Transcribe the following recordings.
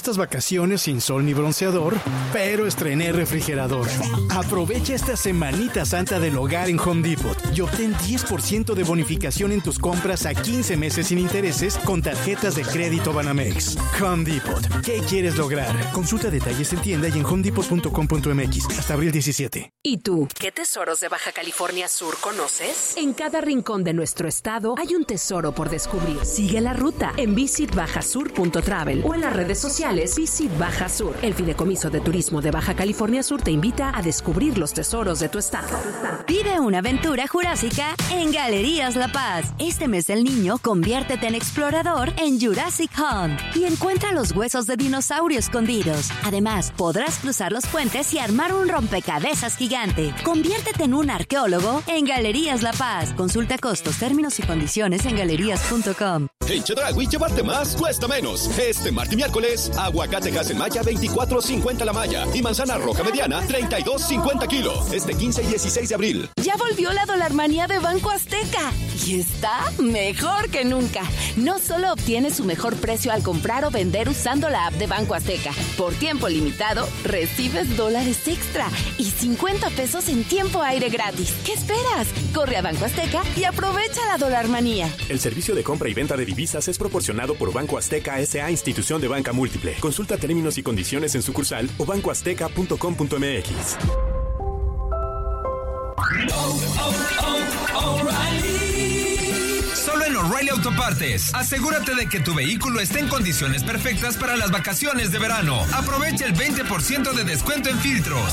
estas vacaciones sin sol ni bronceador, pero estrené refrigerador. Aprovecha esta semanita santa del hogar en Home Depot y obtén 10% de bonificación en tus compras a 15 meses sin intereses con tarjetas de crédito Banamex. Home Depot. ¿Qué quieres lograr? Consulta detalles en tienda y en homedepot.com.mx hasta abril 17. ¿Y tú? ¿Qué tesoros de Baja California Sur conoces? En cada rincón de nuestro estado hay un tesoro por descubrir. Sigue la ruta en visitbajasur.travel o en las redes sociales Visit Baja Sur. El Fideicomiso de Turismo de Baja California Sur te invita a descubrir los tesoros de tu estado. Vive una aventura jurásica en Galerías La Paz. Este mes del niño, conviértete en explorador en Jurassic Hunt y encuentra los huesos de dinosaurio escondidos. Además, podrás cruzar los puentes y armar un rompecabezas gigante. Conviértete en un arqueólogo en Galerías La Paz. Consulta costos, términos y condiciones en galerías.com. En Chedraui, llevarte más cuesta menos. Este martes y miércoles, aguacate Maya 24.50 la malla y manzana roja mediana 32.50 kilos. Este 15 y 16 de abril. Ya volvió la dolarmanía de Banco Azteca y está mejor que nunca. No solo obtienes su mejor precio al comprar o vender usando la app de Banco Azteca. Por tiempo limitado, recibes dólares extra y 50 pesos en tiempo aire gratis. ¿Qué esperas? Corre a Banco Azteca y aprovecha la dolarmanía. El servicio de compra y venta de divisas es proporcionado por Banco Azteca S.A. Institución de Banca Múltiple. Consulta términos y condiciones en sucursal o bancoazteca.com.mx. Solo en O'Reilly Autopartes. Asegúrate de que tu vehículo esté en condiciones perfectas para las vacaciones de verano. Aprovecha el 20% de descuento en filtros.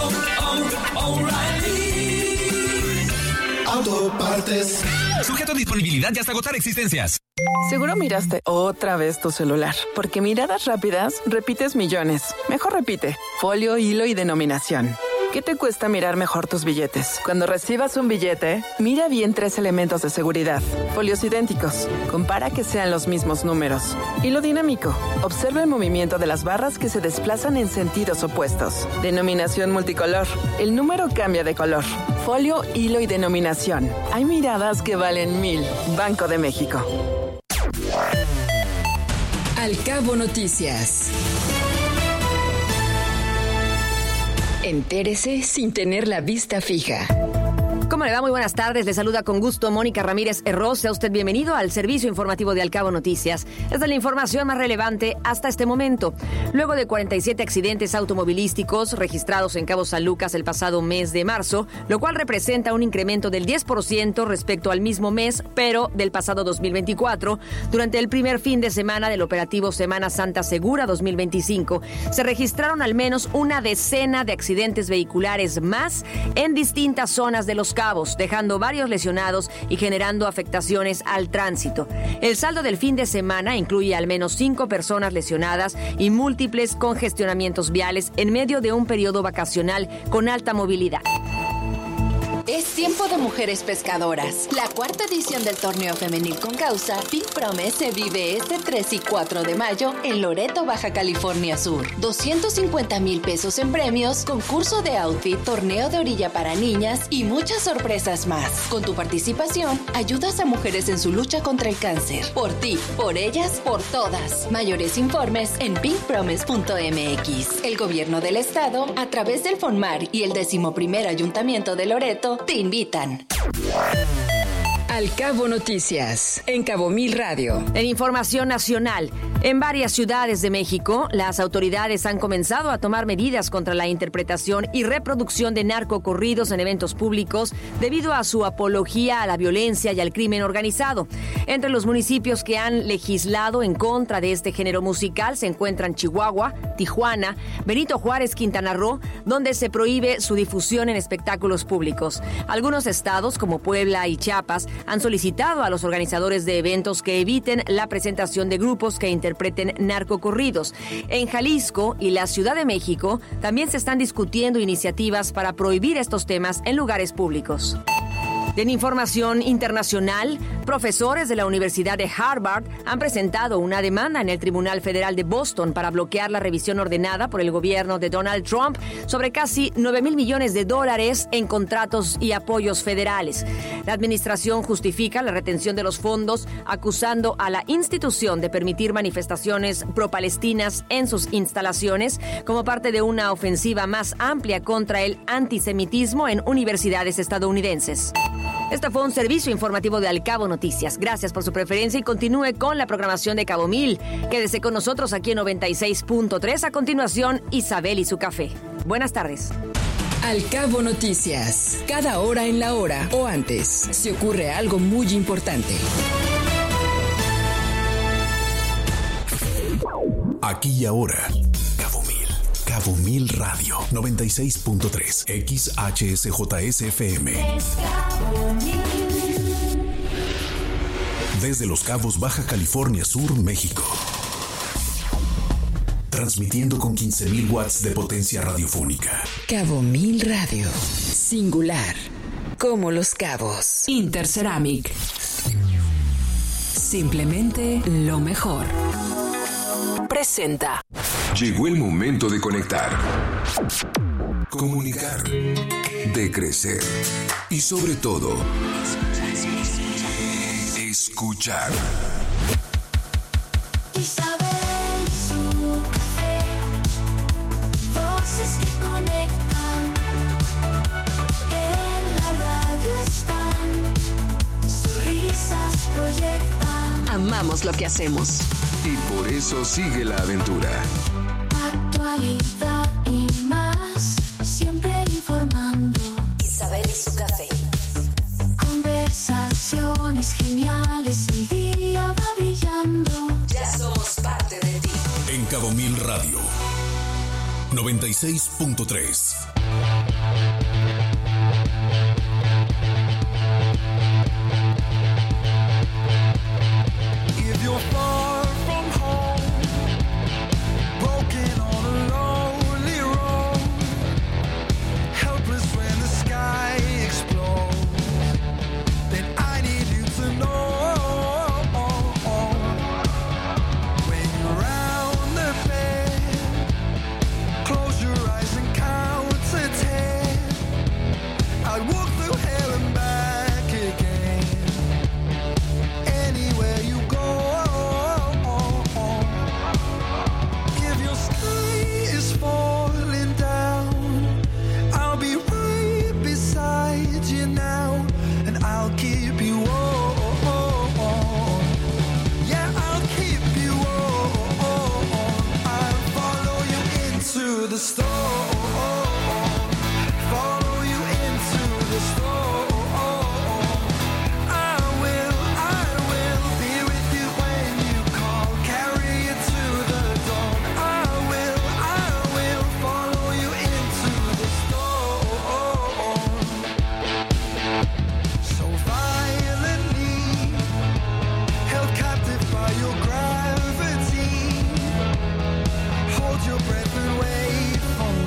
Autopartes. Sujeto a disponibilidad y hasta agotar existencias. Seguro miraste otra vez tu celular, porque miradas rápidas repites millones. Mejor repite. Folio, hilo y denominación. ¿Qué te cuesta mirar mejor tus billetes? Cuando recibas un billete, mira bien 3 elementos de seguridad. Folios idénticos. Compara que sean los mismos números. Hilo dinámico. Observa el movimiento de las barras que se desplazan en sentidos opuestos. Denominación multicolor. El número cambia de color. Folio, hilo y denominación. Hay miradas que valen 1000. Banco de México. Al Cabo Noticias. Entérese sin tener la vista fija. ¿Cómo le va? Muy buenas tardes. Le saluda con gusto Mónica Ramírez Herroz. Sea usted bienvenido al servicio informativo de Al Cabo Noticias. Es de la información más relevante hasta este momento. Luego de 47 accidentes automovilísticos registrados en Cabo San Lucas el pasado mes de marzo, lo cual representa un incremento del 10% respecto al mismo mes, pero del pasado 2024, durante el primer fin de semana del operativo Semana Santa Segura 2025, se registraron al menos una decena de accidentes vehiculares más en distintas zonas de Los Cabos, dejando varios lesionados y generando afectaciones al tránsito. El saldo del fin de semana incluye al menos 5 personas lesionadas y múltiples congestionamientos viales en medio de un periodo vacacional con alta movilidad. Es tiempo de mujeres pescadoras. La 4ª edición del torneo femenil con causa Pink Promise se vive este 3 y 4 de mayo en Loreto, Baja California Sur. 250,000 pesos en premios, concurso de outfit, torneo de orilla para niñas y muchas sorpresas más. Con tu participación, ayudas a mujeres en su lucha contra el cáncer. Por ti, por ellas, por todas. Mayores informes en pinkpromise.mx. El gobierno del estado, a través del FONMAR y el 11º Ayuntamiento de Loreto, te invitan. Al Cabo Noticias, en Cabo Mil Radio. En información nacional, en varias ciudades de México, las autoridades han comenzado a tomar medidas contra la interpretación y reproducción de narcocorridos en eventos públicos debido a su apología a la violencia y al crimen organizado. Entre los municipios que han legislado en contra de este género musical se encuentran Chihuahua, Tijuana, Benito Juárez, Quintana Roo, donde se prohíbe su difusión en espectáculos públicos. Algunos estados, como Puebla y Chiapas, han solicitado a los organizadores de eventos que eviten la presentación de grupos que interpreten narcocorridos. En Jalisco y la Ciudad de México también se están discutiendo iniciativas para prohibir estos temas en lugares públicos. En información internacional, profesores de la Universidad de Harvard han presentado una demanda en el Tribunal Federal de Boston para bloquear la revisión ordenada por el gobierno de Donald Trump sobre casi $9,000 millones en contratos y apoyos federales. La administración justifica la retención de los fondos, acusando a la institución de permitir manifestaciones pro-palestinas en sus instalaciones como parte de una ofensiva más amplia contra el antisemitismo en universidades estadounidenses. Este fue un servicio informativo de Al Cabo Noticias. Gracias por su preferencia y continúe con la programación de Cabo Mil. Quédese con nosotros aquí en 96.3. A continuación, Isabel y su café. Buenas tardes. Al Cabo Noticias. Cada hora en la hora o antes, si ocurre algo muy importante. Aquí y ahora. Cabo Mil Radio 96.3 XHSJSFM. Desde Los Cabos, Baja California Sur, México. Transmitiendo con 15,000 watts de potencia radiofónica. Cabo Mil Radio. Singular. Como Los Cabos. Interceramic. Simplemente lo mejor. Presenta. Llegó el momento de conectar, comunicar, de crecer y sobre todo, escuchar. Isabel y su café, voces que conectan, en la radio están, sus risas proyectan. Amamos lo que hacemos. Y por eso sigue la aventura. Actualidad y más, siempre informando. Isabel y su café. Conversaciones geniales, el día va brillando. Ya somos parte de ti. En Cabo Mil Radio 96.3. If you're far from home, broken on a lonely road, helpless when the sky explodes, then I need you to know, when you're around the bed, close your eyes and count to 10. I'd walk through hell and back again, anywhere you go. If your sky is falling down, I'll be right beside you now, and I'll keep you warm. Yeah, I'll keep you warm. I'll follow you into the storm. Follow you into the storm. I will be with you when you call, carry you to the dawn. I will follow you into the storm. So violently, held captive by your gravity, hold your breath and wait for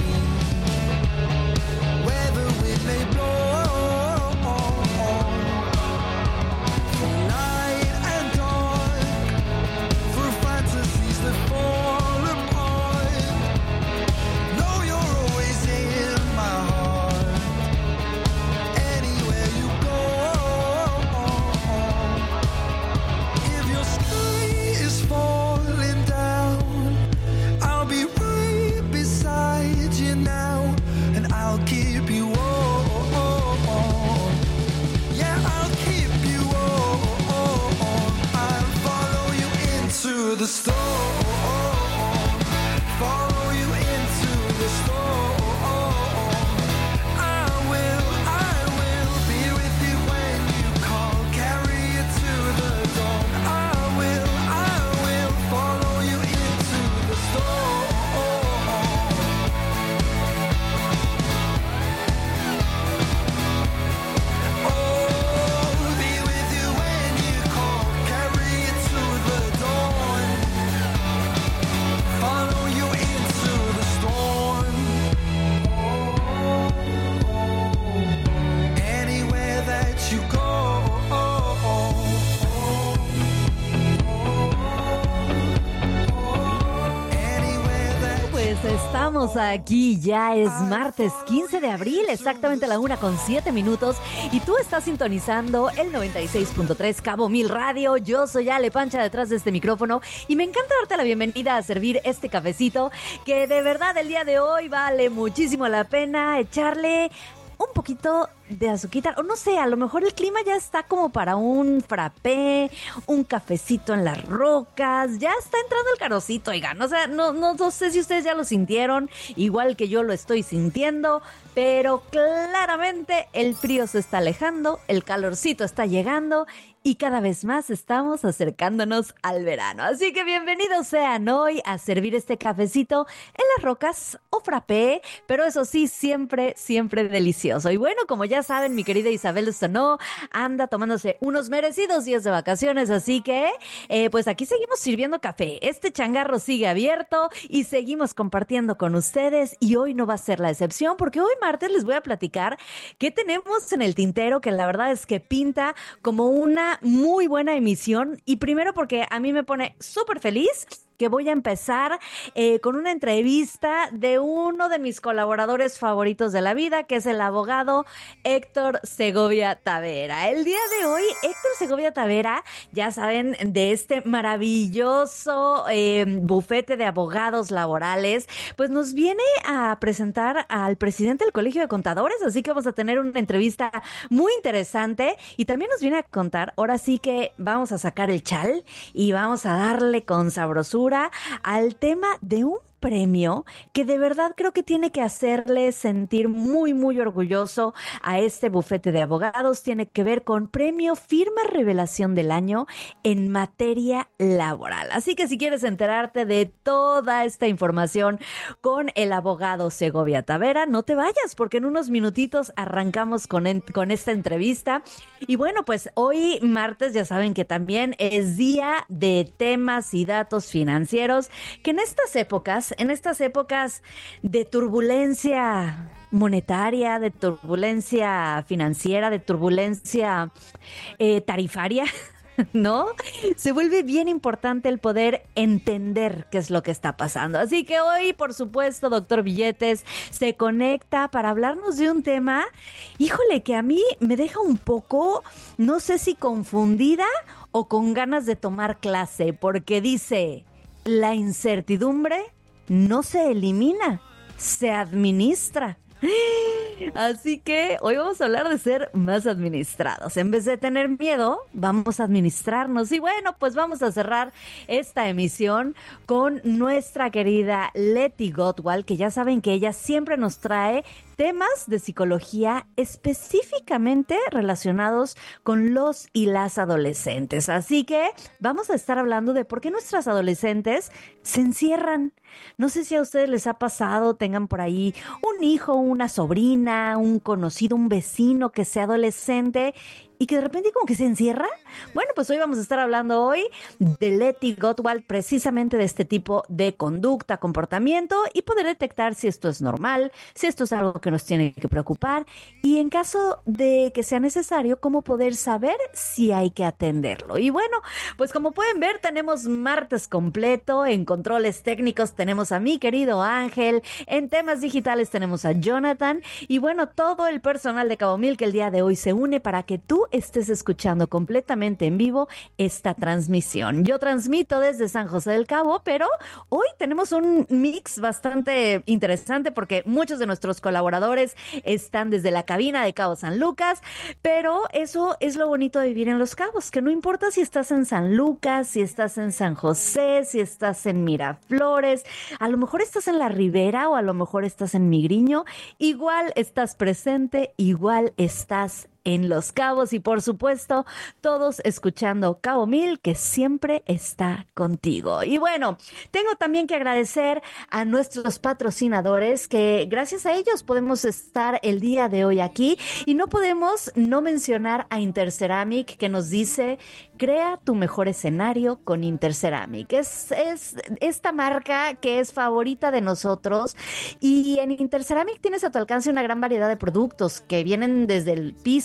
Pues estamos aquí, ya es martes 15 de abril, exactamente a la 1:07, y tú estás sintonizando el 96.3 Cabo Mil Radio. Yo soy Ale Pancha detrás de este micrófono y me encanta darte la bienvenida a servir este cafecito que de verdad el día de hoy vale muchísimo la pena echarle un poquito de azuquita, o no sé, a lo mejor el clima ya está como para un frappé, un cafecito en las rocas, ya está entrando el calorcito, oigan, o sea, no sé si ustedes ya lo sintieron, igual que yo lo estoy sintiendo, pero claramente el frío se está alejando, el calorcito está llegando y cada vez más estamos acercándonos al verano. Así que bienvenidos sean hoy a servir este cafecito en las rocas o frappé, pero eso sí, siempre, siempre delicioso. Y bueno, como ya saben, mi querida Isabel Sonó anda tomándose unos merecidos días de vacaciones, así que pues aquí seguimos sirviendo café. Este changarro sigue abierto y seguimos compartiendo con ustedes y hoy no va a ser la excepción porque hoy martes les voy a platicar qué tenemos en el tintero, que la verdad es que pinta como una muy buena emisión. Y primero porque a mí me pone súper feliz que voy a empezar con una entrevista de uno de mis colaboradores favoritos de la vida, que es el abogado Héctor Segovia Tavera. El día de hoy, Héctor Segovia Tavera, ya saben, de este maravilloso bufete de abogados laborales, pues nos viene a presentar al presidente del Colegio de Contadores, así que vamos a tener una entrevista muy interesante y también nos viene a contar, ahora sí que vamos a sacar el chal y vamos a darle con sabrosura al tema de un premio que de verdad creo que tiene que hacerle sentir muy, muy orgulloso a este bufete de abogados. Tiene que ver con Premio Firma Revelación del Año en materia laboral. Así que si quieres enterarte de toda esta información con el abogado Segovia Tavera, no te vayas porque en unos minutitos arrancamos con esta entrevista. Y bueno, pues hoy martes ya saben que también es día de temas y datos financieros, que en estas épocas de turbulencia monetaria, de turbulencia financiera, de turbulencia tarifaria, ¿no? Se vuelve bien importante el poder entender qué es lo que está pasando. Así que hoy, por supuesto, doctor Billetes se conecta para hablarnos de un tema, híjole, que a mí me deja un poco, no sé si confundida o con ganas de tomar clase, porque dice, la incertidumbre no se elimina, se administra. Así que hoy vamos a hablar de ser más administrados. En vez de tener miedo, vamos a administrarnos. Y bueno, pues vamos a cerrar esta emisión con nuestra querida Leti Gottwald, que ya saben que ella siempre nos trae temas de psicología específicamente relacionados con los y las adolescentes. Así que vamos a estar hablando de por qué nuestras adolescentes se encierran. No sé si a ustedes les ha pasado, tengan por ahí un hijo, una sobrina, un conocido, un vecino que sea adolescente y que de repente como que se encierra. Bueno, pues hoy vamos a estar hablando hoy de Leti Gottwald, precisamente de este tipo de conducta, comportamiento y poder detectar si esto es normal, si esto es algo que nos tiene que preocupar y en caso de que sea necesario, cómo poder saber si hay que atenderlo. Y bueno, pues como pueden ver, tenemos martes completo. En controles técnicos tenemos a mi querido Ángel, en temas digitales tenemos a Jonathan y bueno, todo el personal de Cabo Mil que el día de hoy se une para que tú estés escuchando completamente en vivo esta transmisión. Yo transmito desde San José del Cabo, pero hoy tenemos un mix bastante interesante porque muchos de nuestros colaboradores están desde la cabina de Cabo San Lucas, pero eso es lo bonito de vivir en Los Cabos, que no importa si estás en San Lucas, si estás en San José, si estás en Miraflores, a lo mejor estás en La Ribera o a lo mejor estás en Migriño, igual estás presente, igual estás en Los Cabos y por supuesto todos escuchando Cabo Mil, que siempre está contigo. Y bueno, tengo también que agradecer a nuestros patrocinadores, que gracias a ellos podemos estar el día de hoy aquí y no podemos no mencionar a Interceramic, que nos dice: crea tu mejor escenario con Interceramic. Es esta marca que es favorita de nosotros y en Interceramic tienes a tu alcance una gran variedad de productos que vienen desde el piso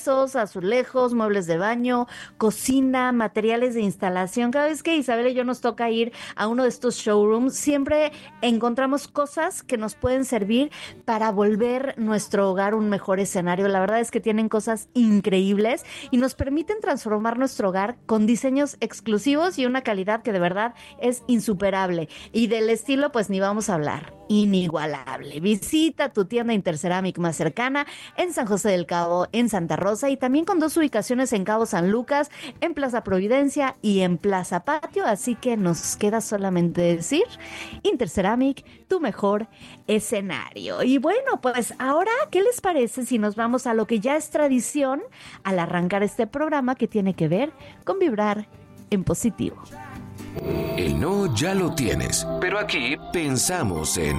pisos, azulejos, muebles de baño, cocina, materiales de instalación. Cada vez que Isabel y yo nos toca ir a uno de estos showrooms, siempre encontramos cosas que nos pueden servir para volver nuestro hogar un mejor escenario. La verdad es que tienen cosas increíbles y nos permiten transformar nuestro hogar con diseños exclusivos y una calidad que de verdad es insuperable. Y del estilo, pues ni vamos a hablar. Inigualable. Visita tu tienda Interceramic más cercana en San José del Cabo, en Santa Rosa, y también con 2 ubicaciones en Cabo San Lucas, en Plaza Providencia y en Plaza Patio. Así que nos queda solamente decir: Interceramic, tu mejor escenario. Y bueno, pues ahora, ¿qué les parece si nos vamos a lo que ya es tradición al arrancar este programa, que tiene que ver con vibrar en positivo? El no ya lo tienes, pero aquí pensamos en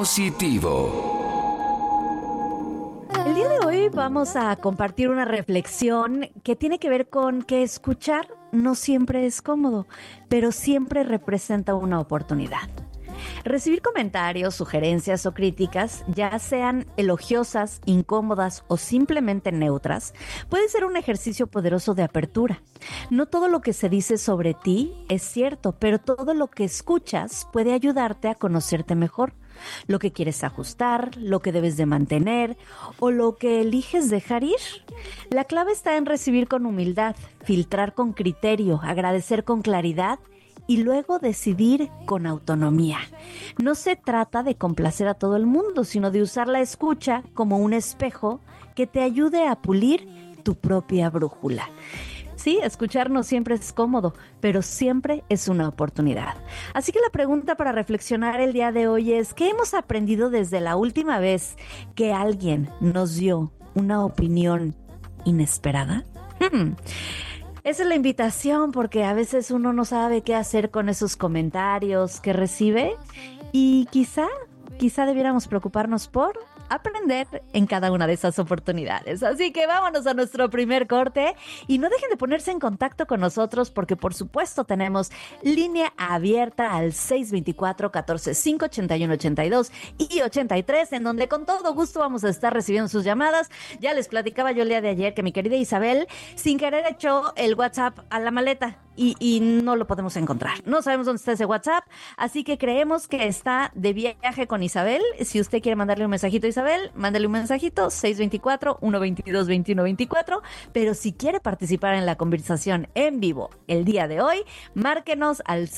positivo. El día de hoy vamos a compartir una reflexión que tiene que ver con que escuchar no siempre es cómodo, pero siempre representa una oportunidad. Recibir comentarios, sugerencias o críticas, ya sean elogiosas, incómodas o simplemente neutras, puede ser un ejercicio poderoso de apertura. No todo lo que se dice sobre ti es cierto, pero todo lo que escuchas puede ayudarte a conocerte mejor. Lo que quieres ajustar, lo que debes de mantener o lo que eliges dejar ir. La clave está en recibir con humildad, filtrar con criterio, agradecer con claridad y luego decidir con autonomía. No se trata de complacer a todo el mundo, sino de usar la escucha como un espejo que te ayude a pulir tu propia brújula. Sí, escuchar no siempre es cómodo, pero siempre es una oportunidad. Así que la pregunta para reflexionar el día de hoy es: ¿qué hemos aprendido desde la última vez que alguien nos dio una opinión inesperada? Esa es la invitación, porque a veces uno no sabe qué hacer con esos comentarios que recibe y quizá debiéramos preocuparnos por aprender en cada una de esas oportunidades. Así que vámonos a nuestro primer corte y no dejen de ponerse en contacto con nosotros, porque por supuesto tenemos línea abierta al 624-14-581-82 y 83, en donde con todo gusto vamos a estar recibiendo sus llamadas. Ya les platicaba yo el día de ayer que mi querida Isabel sin querer echó el WhatsApp a la maleta y no lo podemos encontrar. No sabemos dónde está ese WhatsApp, así que creemos que está de viaje con Isabel. Si usted quiere mandarle un mensajito a Isabel, mándale un mensajito, 624-122-2124. Pero si quiere participar en la conversación en vivo el día de hoy, márquenos al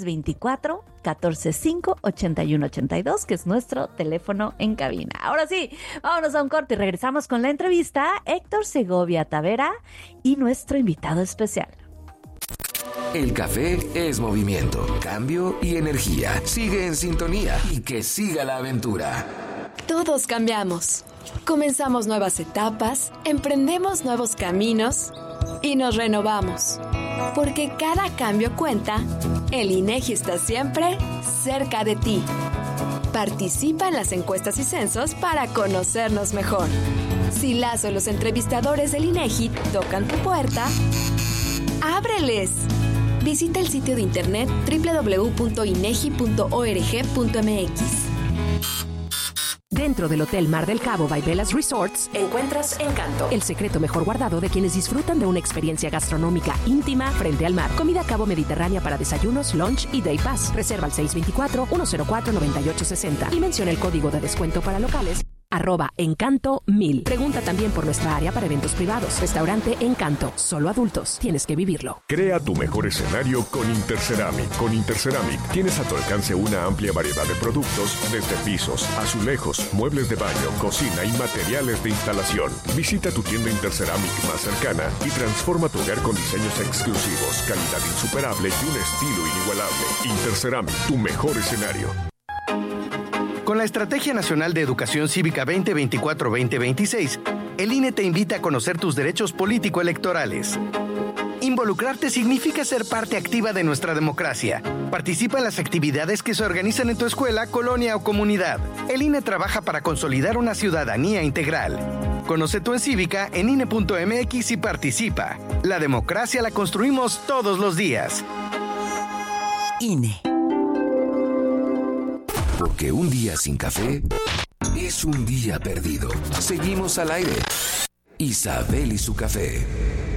624-14-5-81-82, que es nuestro teléfono en cabina. Ahora sí, vámonos a un corte y regresamos con la entrevista a Héctor Segovia Tavera y nuestro invitado especial. El café es movimiento, cambio y energía. Sigue en sintonía y que siga la aventura. Todos cambiamos. Comenzamos nuevas etapas, emprendemos nuevos caminos y nos renovamos. Porque cada cambio cuenta, el INEGI está siempre cerca de ti. Participa en las encuestas y censos para conocernos mejor. Si las o los entrevistadores del INEGI tocan tu puerta, ¡ábreles! Visita el sitio de internet www.inegi.org.mx. Dentro del Hotel Mar del Cabo by Velas Resorts encuentras Encanto, el secreto mejor guardado de quienes disfrutan de una experiencia gastronómica íntima frente al mar. Comida a cabo mediterránea para desayunos, lunch y day pass. Reserva al 624-104-9860 y menciona el código de descuento para locales @Encanto1000. Pregunta también por nuestra área para eventos privados. Restaurante Encanto. Solo adultos. Tienes que vivirlo. Crea tu mejor escenario con Interceramic. Con Interceramic tienes a tu alcance una amplia variedad de productos, desde pisos, azulejos, muebles de baño, cocina y materiales de instalación. Visita tu tienda Interceramic más cercana y transforma tu hogar con diseños exclusivos, calidad insuperable y un estilo inigualable. Interceramic, tu mejor escenario. Con la Estrategia Nacional de Educación Cívica 2024-2026, el INE te invita a conocer tus derechos político-electorales. Involucrarte significa ser parte activa de nuestra democracia. Participa en las actividades que se organizan en tu escuela, colonia o comunidad. El INE trabaja para consolidar una ciudadanía integral. Conoce tu Cívica en INE.mx y participa. La democracia la construimos todos los días. INE. Porque un día sin café es un día perdido. Seguimos al aire. Isabel y su café.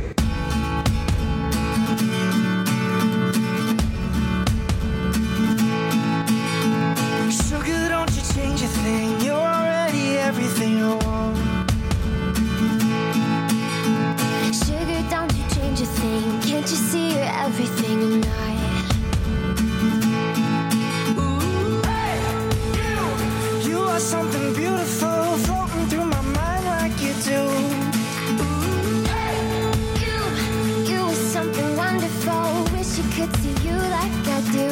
Sugar, don't you change a thing. You're already everything I want. Sugar, don't you change a thing. Can't you see you're everything I'm not? You are something beautiful, floating through my mind like you do. You are something wonderful. Wish you could see you like I do.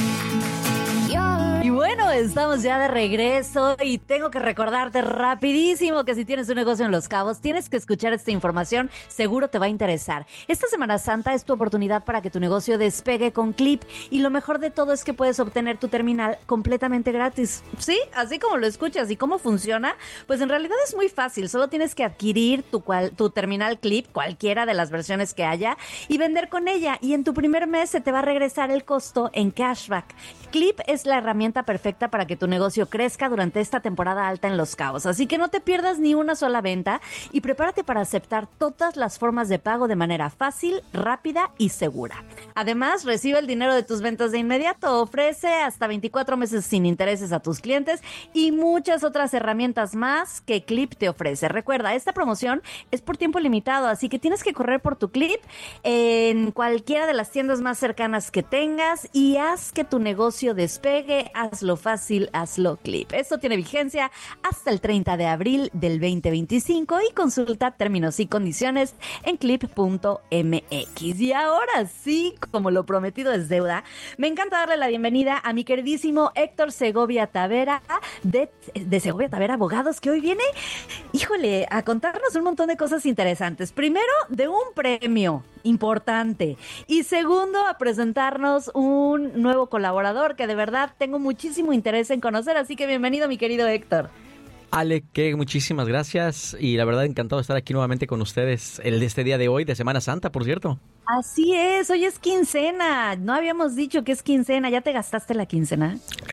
Y bueno, estamos ya de regreso y tengo que recordarte rapidísimo que si tienes un negocio en Los Cabos, tienes que escuchar esta información, seguro te va a interesar. Esta Semana Santa es tu oportunidad para que tu negocio despegue con Clip y lo mejor de todo es que puedes obtener tu terminal completamente gratis. Sí, así como lo escuchas. ¿Y cómo funciona? Pues en realidad es muy fácil, solo tienes que adquirir tu terminal Clip, cualquiera de las versiones que haya, y vender con ella y en tu primer mes se te va a regresar el costo en cashback. Clip es la herramienta perfecta para que tu negocio crezca durante esta temporada alta en Los Cabos. Así que no te pierdas ni una sola venta y prepárate para aceptar todas las formas de pago de manera fácil, rápida y segura. Además, recibe el dinero de tus ventas de inmediato, ofrece hasta 24 meses sin intereses a tus clientes y muchas otras herramientas más que Clip te ofrece. Recuerda, esta promoción es por tiempo limitado, así que tienes que correr por tu Clip en cualquiera de las tiendas más cercanas que tengas y haz que tu negocio despegue. Hazlo fácil, hazlo Clip. Esto tiene vigencia hasta el 30 de abril del 2025 y consulta términos y condiciones en clip.mx. Y ahora sí, como lo prometido es deuda, me encanta darle la bienvenida a mi queridísimo Héctor Segovia Tavera de Segovia Tavera Abogados, que hoy viene, híjole, a contarnos un montón de cosas interesantes. Primero, de un premio importante y segundo, a presentarnos un nuevo colaborador que de verdad tengo muchísimo interés en conocer, así que bienvenido mi querido Héctor. Ale, que muchísimas gracias y la verdad encantado de estar aquí nuevamente con ustedes el de este día de hoy, de Semana Santa, por cierto. Así es, hoy es quincena, no habíamos dicho que es quincena, ¿ya te gastaste la quincena?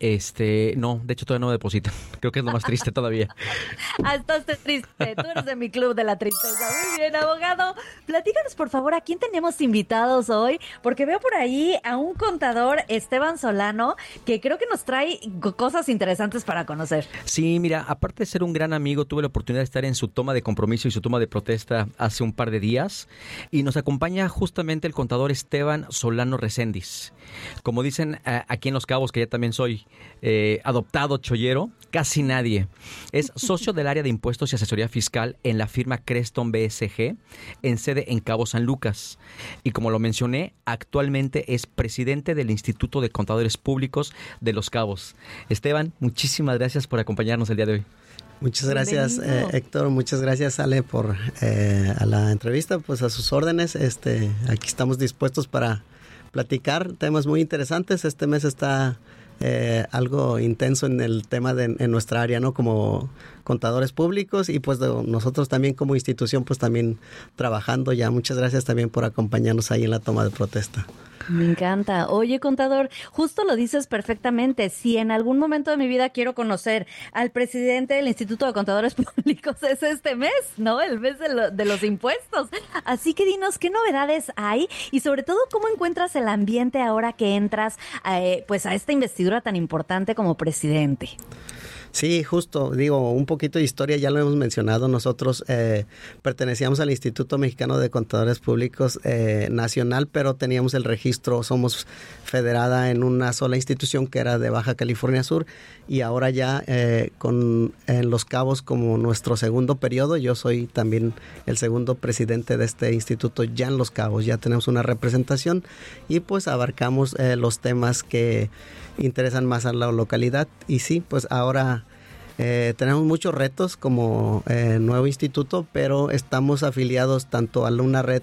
No, de hecho todavía no depositan, creo que es lo más triste todavía. Estás triste, tú eres de mi club de la tristeza. Muy bien, abogado, platícanos por favor, ¿a quién tenemos invitados hoy? Porque veo por ahí a un contador, Esteban Solano, que creo que nos trae cosas interesantes para conocer. Sí, mira, aparte de ser un gran amigo, tuve la oportunidad de estar en su toma de compromiso y su toma de protesta hace un par de días y nos acompaña justamente el contador Esteban Solano Reséndiz. Como dicen aquí en Los Cabos, que ya también soy adoptado chollero, casi nadie. Es socio del área de impuestos y asesoría fiscal en la firma Creston BSG, en sede en Cabo San Lucas. Y como lo mencioné, actualmente es presidente del Instituto de Contadores Públicos de Los Cabos. Esteban, muchísimas gracias por acompañarnos el día de hoy. Muchas gracias, Héctor. Muchas gracias, Ale, por a la entrevista. Pues a sus órdenes. Aquí estamos dispuestos para platicar temas muy interesantes. Este mes está algo intenso en el tema en nuestra área, ¿no? Como contadores públicos y pues nosotros también como institución pues también trabajando ya. Muchas gracias también por acompañarnos ahí en la toma de protesta. Me encanta. Oye, contador, justo lo dices perfectamente. Si en algún momento de mi vida quiero conocer al presidente del Instituto de Contadores Públicos, es este mes, ¿no? El mes de los impuestos. Así que dinos, ¿qué novedades hay? Y sobre todo, ¿cómo encuentras el ambiente ahora que entras pues a esta investidura tan importante como presidente? Sí, justo, digo, un poquito de historia, ya lo hemos mencionado, nosotros pertenecíamos al Instituto Mexicano de Contadores Públicos Nacional, pero teníamos el registro, somos federada en una sola institución que era de Baja California Sur y ahora ya en Los Cabos como nuestro segundo periodo, yo soy también el segundo presidente de este instituto ya en Los Cabos, ya tenemos una representación y pues abarcamos los temas que interesan más a la localidad y sí, pues ahora tenemos muchos retos como nuevo instituto, pero estamos afiliados tanto a una red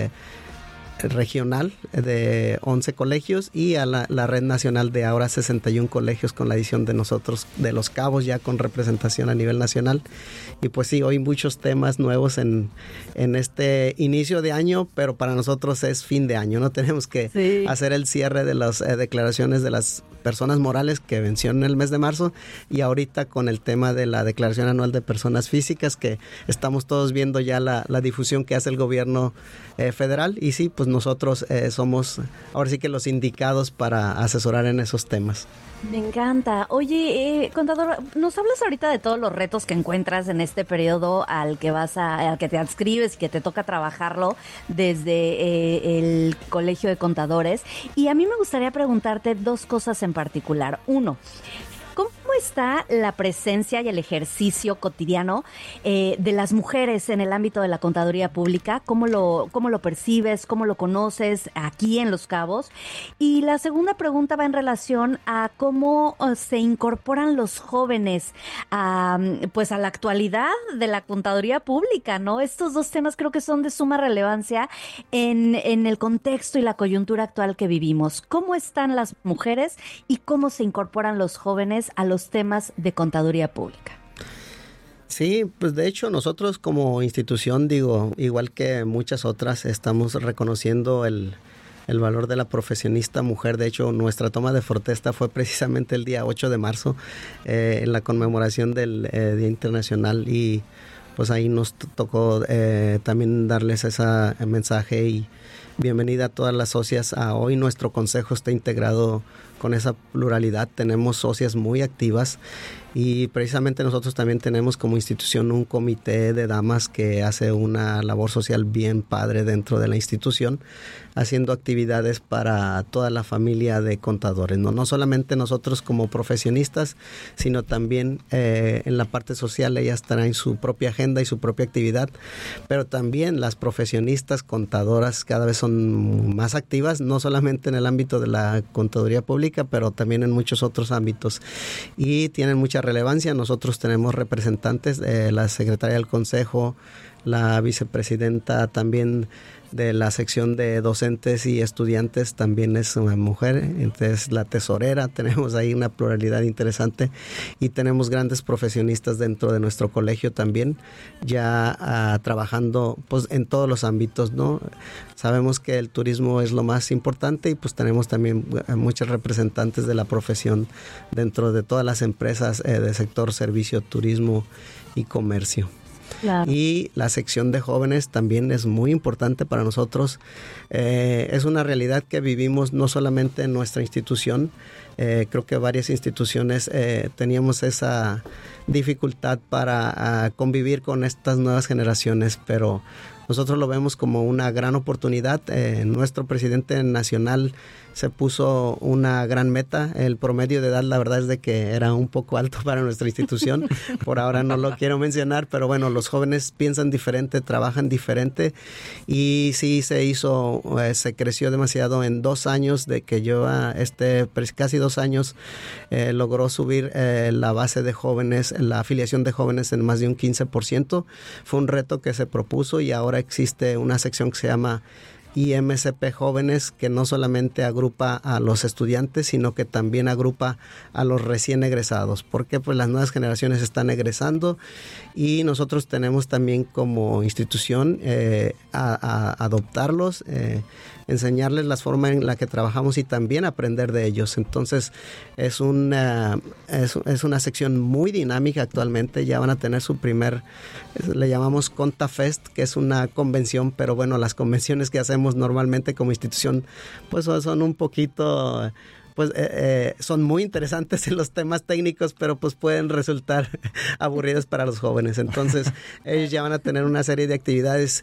regional de 11 colegios y a la red nacional de ahora 61 colegios con la adición de nosotros de Los Cabos ya con representación a nivel nacional y pues sí, hoy muchos temas nuevos en este inicio de año, pero para nosotros es fin de año, no tenemos que hacer el cierre de las declaraciones de las personas morales que venció en el mes de marzo, y ahorita con el tema de la Declaración Anual de Personas Físicas, que estamos todos viendo ya la difusión que hace el gobierno federal, y sí, pues nosotros somos ahora sí que los indicados para asesorar en esos temas. Me encanta. Oye, contador, nos hablas ahorita de todos los retos que encuentras en este periodo al que te adscribes y que te toca trabajarlo desde el Colegio de Contadores. Y a mí me gustaría preguntarte dos cosas en particular. Uno, ¿cómo está la presencia y el ejercicio cotidiano de las mujeres en el ámbito de la contaduría pública? ¿Cómo lo percibes? ¿Cómo lo conoces aquí en Los Cabos? Y la segunda pregunta va en relación a cómo se incorporan los jóvenes pues a la actualidad de la contaduría pública, ¿no? Estos dos temas creo que son de suma relevancia en el contexto y la coyuntura actual que vivimos. ¿Cómo están las mujeres y cómo se incorporan los jóvenes a los temas de contaduría pública? Sí, pues de hecho nosotros como institución, digo, igual que muchas otras, estamos reconociendo el valor de la profesionista mujer. De hecho, nuestra toma de protesta fue precisamente el día 8 de marzo, en la conmemoración del Día Internacional, y pues ahí nos tocó también darles ese mensaje y bienvenida a todas las socias. Hoy nuestro consejo está integrado con esa pluralidad. Tenemos socias muy activas y precisamente nosotros también tenemos como institución un comité de damas que hace una labor social bien padre dentro de la institución, haciendo actividades para toda la familia de contadores. No solamente nosotros como profesionistas, sino también en la parte social ellas traen su propia agenda y su propia actividad, pero también las profesionistas contadoras cada vez son más activas, no solamente en el ámbito de la contaduría pública, pero también en muchos otros ámbitos, y tienen mucha relevancia. Nosotros tenemos representantes de la secretaria del consejo, la vicepresidenta también de la sección de docentes y estudiantes también es una mujer, entonces la tesorera, tenemos ahí una pluralidad interesante, y tenemos grandes profesionistas dentro de nuestro colegio también, ya trabajando pues en todos los ámbitos, ¿no? Sabemos que el turismo es lo más importante, y pues tenemos también muchos representantes de la profesión dentro de todas las empresas del sector servicio, turismo y comercio. Claro. Y la sección de jóvenes también es muy importante para nosotros. Es una realidad que vivimos no solamente en nuestra institución, creo que varias instituciones teníamos esa dificultad para convivir con estas nuevas generaciones, pero nosotros lo vemos como una gran oportunidad. Nuestro presidente nacional se puso una gran meta. El promedio de edad, la verdad es de que era un poco alto para nuestra institución. Por ahora no lo quiero mencionar, pero bueno, los jóvenes piensan diferente, trabajan diferente, y sí se creció demasiado en 2 años de que yo casi 2 años logró subir la base de jóvenes, la afiliación de jóvenes en más de un 15%. Fue un reto que se propuso, y ahora existe una sección que se llama IMCP Jóvenes, que no solamente agrupa a los estudiantes, sino que también agrupa a los recién egresados, porque pues las nuevas generaciones están egresando, y nosotros tenemos también como institución a adoptarlos, enseñarles la forma en la que trabajamos y también aprender de ellos. Entonces es una sección muy dinámica actualmente. Ya van a tener su le llamamos ContaFest, que es una convención, pero bueno, las convenciones que hacemos normalmente como institución pues son un poquito... pues son muy interesantes en los temas técnicos, pero pues pueden resultar aburridos para los jóvenes. Entonces ellos ya van a tener una serie de actividades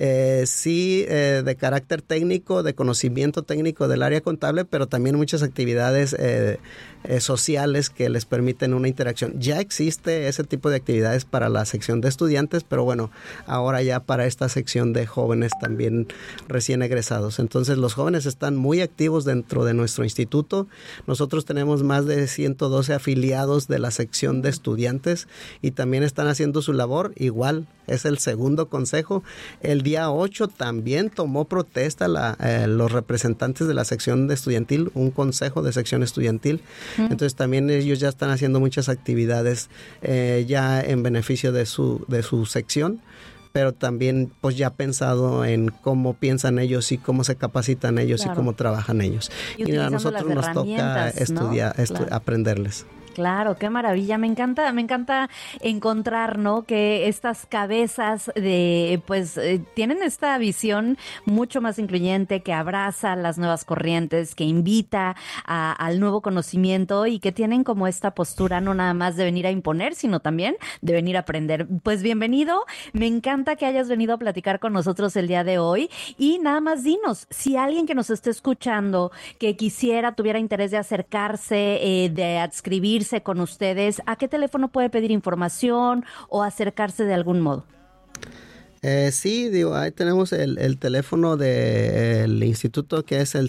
de carácter técnico, de conocimiento técnico del área contable, pero también muchas actividades sociales que les permiten una interacción. Ya existe ese tipo de actividades para la sección de estudiantes, pero bueno, ahora ya para esta sección de jóvenes también recién egresados. Entonces los jóvenes están muy activos dentro de nuestro instituto. Nosotros tenemos más de 112 afiliados de la sección de estudiantes, y también están haciendo su labor. Igual es el segundo consejo. El día 8 también tomó protesta los representantes de la sección de estudiantil, un consejo de sección estudiantil. Entonces también ellos ya están haciendo muchas actividades ya en beneficio de su sección. pero también pues ya pensado en cómo piensan ellos y cómo se capacitan ellos y cómo trabajan ellos. Y a nosotros nos toca estudiar, aprenderles. Claro, qué maravilla. Me encanta encontrar, ¿no? Que estas cabezas tienen esta visión mucho más incluyente, que abraza las nuevas corrientes, que invita al nuevo conocimiento y que tienen como esta postura no nada más de venir a imponer, sino también de venir a aprender. Pues bienvenido. Me encanta que hayas venido a platicar con nosotros el día de hoy. Y nada más dinos, si alguien que nos esté escuchando, que tuviera interés de acercarse, de adscribirse con ustedes, ¿a qué teléfono puede pedir información o acercarse de algún modo? Sí, ahí tenemos el teléfono del instituto, que es el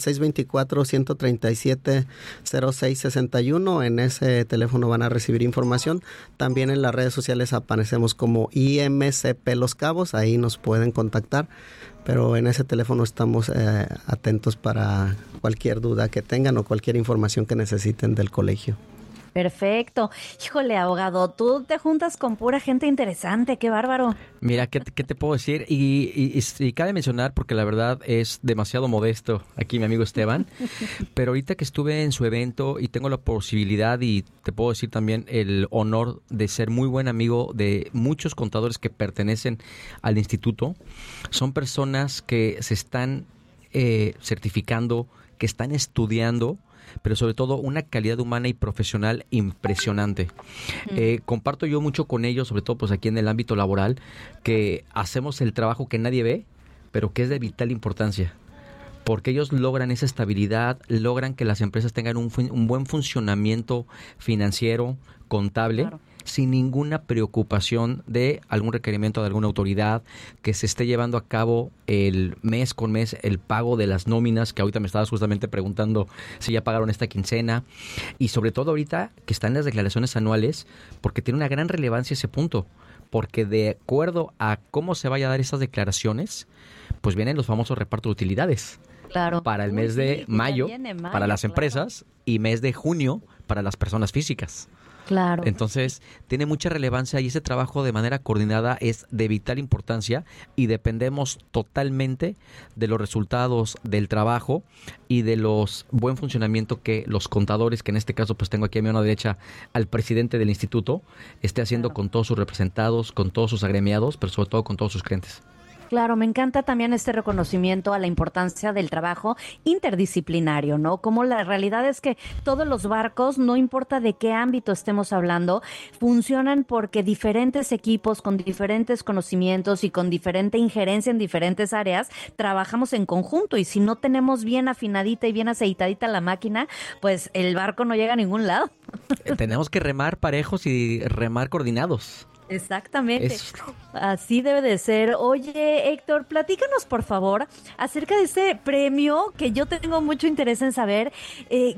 624-137-0661. En ese teléfono van a recibir información. También en las redes sociales aparecemos como IMCP Los Cabos, ahí nos pueden contactar. Pero en ese teléfono estamos atentos para cualquier duda que tengan o cualquier información que necesiten del colegio. Perfecto. Híjole, abogado, tú te juntas con pura gente interesante, qué bárbaro. Mira, ¿qué te puedo decir? Y cabe mencionar, porque la verdad es demasiado modesto aquí mi amigo Esteban, pero ahorita que estuve en su evento y tengo la posibilidad y te puedo decir también el honor de ser muy buen amigo de muchos contadores que pertenecen al instituto, son personas que se están certificando, que están estudiando, pero sobre todo una calidad humana y profesional impresionante. Comparto yo mucho con ellos, sobre todo pues aquí en el ámbito laboral, que hacemos el trabajo que nadie ve, pero que es de vital importancia, porque ellos logran esa estabilidad, logran que las empresas tengan un buen funcionamiento financiero, contable, claro, sin ninguna preocupación de algún requerimiento de alguna autoridad, que se esté llevando a cabo el mes con mes el pago de las nóminas, que ahorita me estabas justamente preguntando si ya pagaron esta quincena, y sobre todo ahorita que están las declaraciones anuales, porque tiene una gran relevancia ese punto, porque de acuerdo a cómo se vaya a dar esas declaraciones, pues vienen los famosos repartos de utilidades. Claro. Para el mes de mayo, para las empresas, y mes de junio para las personas físicas. Claro. Entonces, tiene mucha relevancia y ese trabajo de manera coordinada es de vital importancia y dependemos totalmente de los resultados del trabajo y de los buen funcionamiento que los contadores, que en este caso pues tengo aquí a mi mano derecha al presidente del instituto, esté haciendo con todos sus representados, con todos sus agremiados, pero sobre todo con todos sus clientes. Claro, me encanta también este reconocimiento a la importancia del trabajo interdisciplinario, ¿no? Como la realidad es que todos los barcos, no importa de qué ámbito estemos hablando, funcionan porque diferentes equipos con diferentes conocimientos y con diferente injerencia en diferentes áreas trabajamos en conjunto, y si no tenemos bien afinadita y bien aceitadita la máquina, pues el barco no llega a ningún lado. Tenemos que remar parejos y remar coordinados. Exactamente, así debe de ser. Oye, Héctor, platícanos por favor acerca de este premio, que yo tengo mucho interés en saber de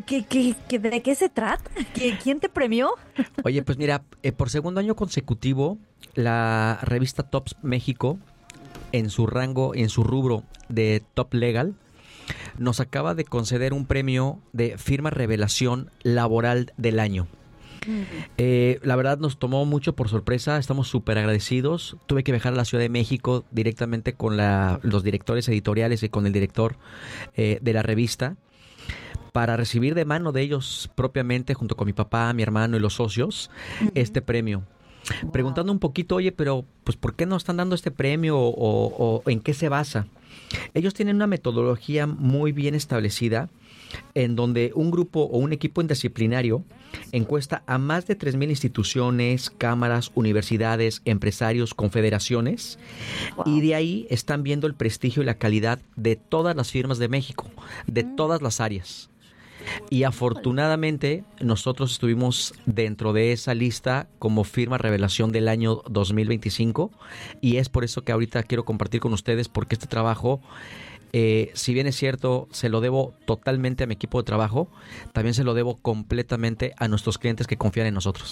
qué se trata, ¿quién te premió? Oye, pues mira, por segundo año consecutivo, la revista Tops México, en su rango, en su rubro de Top Legal, nos acaba de conceder un premio de firma revelación laboral del año. La verdad nos tomó mucho por sorpresa, estamos súper agradecidos. Tuve que viajar a la Ciudad de México directamente con los directores editoriales y con el director de la revista para recibir de mano de ellos propiamente, junto con mi papá, mi hermano y los socios, este premio. Wow. Preguntando un poquito, oye, pero pues ¿por qué nos están dando este premio o en qué se basa? Ellos tienen una metodología muy bien establecida, en donde un grupo o un equipo interdisciplinario encuesta a más de 3,000 instituciones, cámaras, universidades, empresarios, confederaciones, y de ahí están viendo el prestigio y la calidad de todas las firmas de México, de todas las áreas. Y afortunadamente nosotros estuvimos dentro de esa lista como firma revelación del año 2025, y es por eso que ahorita quiero compartir con ustedes, porque este trabajo, si bien es cierto, se lo debo totalmente a mi equipo de trabajo, también se lo debo completamente a nuestros clientes que confían en nosotros.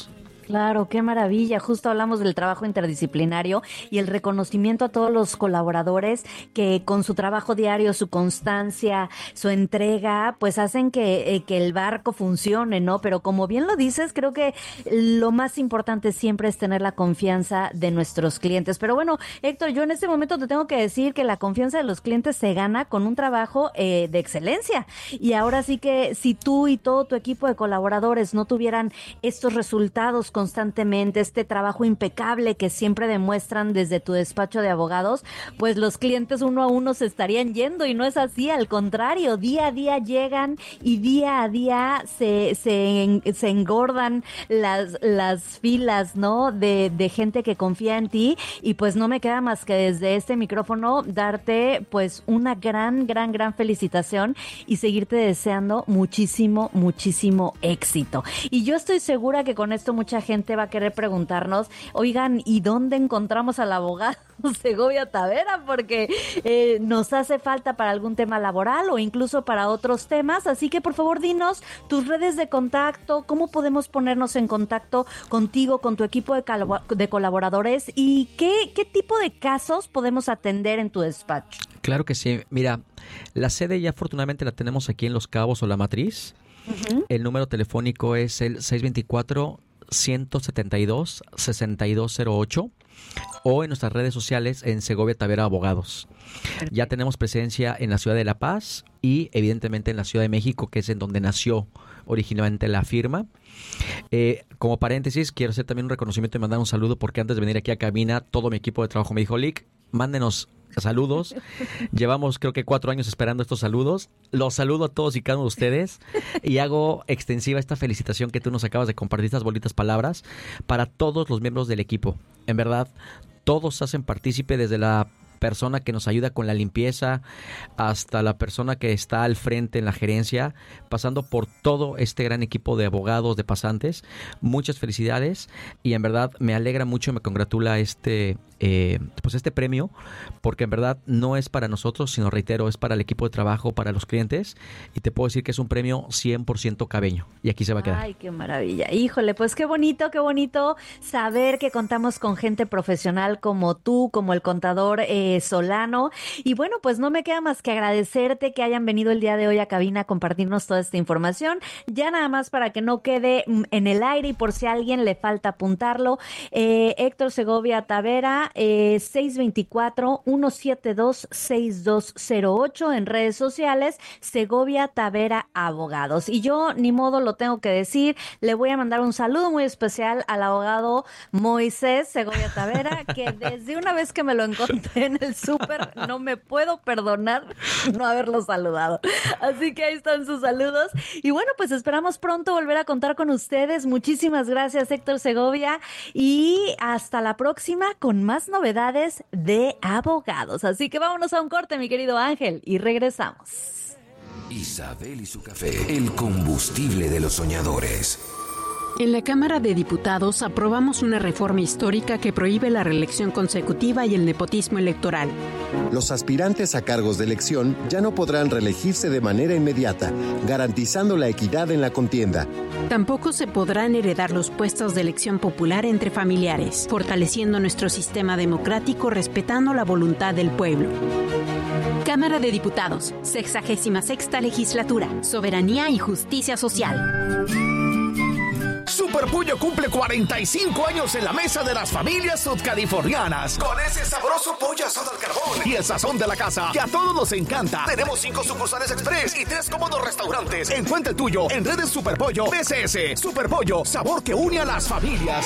Claro, qué maravilla. Justo hablamos del trabajo interdisciplinario y el reconocimiento a todos los colaboradores que con su trabajo diario, su constancia, su entrega, pues hacen que el barco funcione, ¿no? Pero como bien lo dices, creo que lo más importante siempre es tener la confianza de nuestros clientes. Pero bueno, Héctor, yo en este momento te tengo que decir que la confianza de los clientes se gana con un trabajo de excelencia. Y ahora sí que si tú y todo tu equipo de colaboradores no tuvieran estos resultados constantemente, este trabajo impecable que siempre demuestran desde tu despacho de abogados, pues los clientes uno a uno se estarían yendo, y no es así, al contrario, día a día llegan y día a día se engordan las filas, ¿no? De gente que confía en ti, y pues no me queda más que desde este micrófono darte pues una gran felicitación y seguirte deseando muchísimo éxito. Y yo estoy segura que con esto mucha gente va a querer preguntarnos, oigan, ¿y dónde encontramos al abogado Segovia Tavera? Porque nos hace falta para algún tema laboral o incluso para otros temas, así que por favor dinos tus redes de contacto, cómo podemos ponernos en contacto contigo, con tu equipo de colaboradores, y qué tipo de casos podemos atender en tu despacho. Claro que sí. Mira, la sede ya afortunadamente la tenemos aquí en Los Cabos o La Matriz. Uh-huh. El número telefónico es el 624-172-6208 o en nuestras redes sociales en Segovia Tavera Abogados. Perfecto. Ya tenemos presencia en la ciudad de La Paz y evidentemente en la Ciudad de México, que es en donde nació originalmente la firma. Como paréntesis, quiero hacer también un reconocimiento y mandar un saludo, porque antes de venir aquí a cabina, todo mi equipo de trabajo me dijo, Lick, mándenos saludos. Llevamos creo que 4 años esperando estos saludos. Los saludo a todos y cada uno de ustedes y hago extensiva esta felicitación que tú nos acabas de compartir, estas bonitas palabras, para todos los miembros del equipo. En verdad, todos hacen partícipe, desde la persona que nos ayuda con la limpieza hasta la persona que está al frente en la gerencia, pasando por todo este gran equipo de abogados, de pasantes. Muchas felicidades, y en verdad me alegra mucho, me congratula este premio, porque en verdad no es para nosotros, sino, reitero, es para el equipo de trabajo, para los clientes, y te puedo decir que es un premio 100% cabeño, y aquí se va a quedar. Ay, qué maravilla. Híjole, pues qué bonito saber que contamos con gente profesional como tú, como el contador Solano. Y bueno, pues no me queda más que agradecerte que hayan venido el día de hoy a cabina a compartirnos toda esta información. Ya nada más para que no quede en el aire y por si a alguien le falta apuntarlo, Héctor Segovia Tavera, 624-172-6208 en redes sociales, Segovia Tavera Abogados. Y yo, ni modo, lo tengo que decir, le voy a mandar un saludo muy especial al abogado Moisés Segovia Tavera, que desde una vez que me lo encontré en el súper, no me puedo perdonar no haberlo saludado. Así que ahí están sus saludos. Y bueno, pues esperamos pronto volver a contar con ustedes. Muchísimas gracias, Héctor Segovia, y hasta la próxima con más novedades de abogados. Así que vámonos a un corte, mi querido Ángel, y regresamos. Isabel y su café, el combustible de los soñadores. En la Cámara de Diputados aprobamos una reforma histórica que prohíbe la reelección consecutiva y el nepotismo electoral. Los aspirantes a cargos de elección ya no podrán reelegirse de manera inmediata, garantizando la equidad en la contienda. Tampoco se podrán heredar los puestos de elección popular entre familiares, fortaleciendo nuestro sistema democrático, respetando la voluntad del pueblo. Cámara de Diputados, 66ª Legislatura, Soberanía y Justicia Social. Super Pollo cumple 45 años en la mesa de las familias sudcalifornianas. Con ese sabroso pollo asado al carbón y el sazón de la casa que a todos nos encanta. Tenemos 5 sucursales express y 3 cómodos restaurantes. Encuentra el tuyo en redes Super Pollo PCS. Super Pollo, sabor que une a las familias.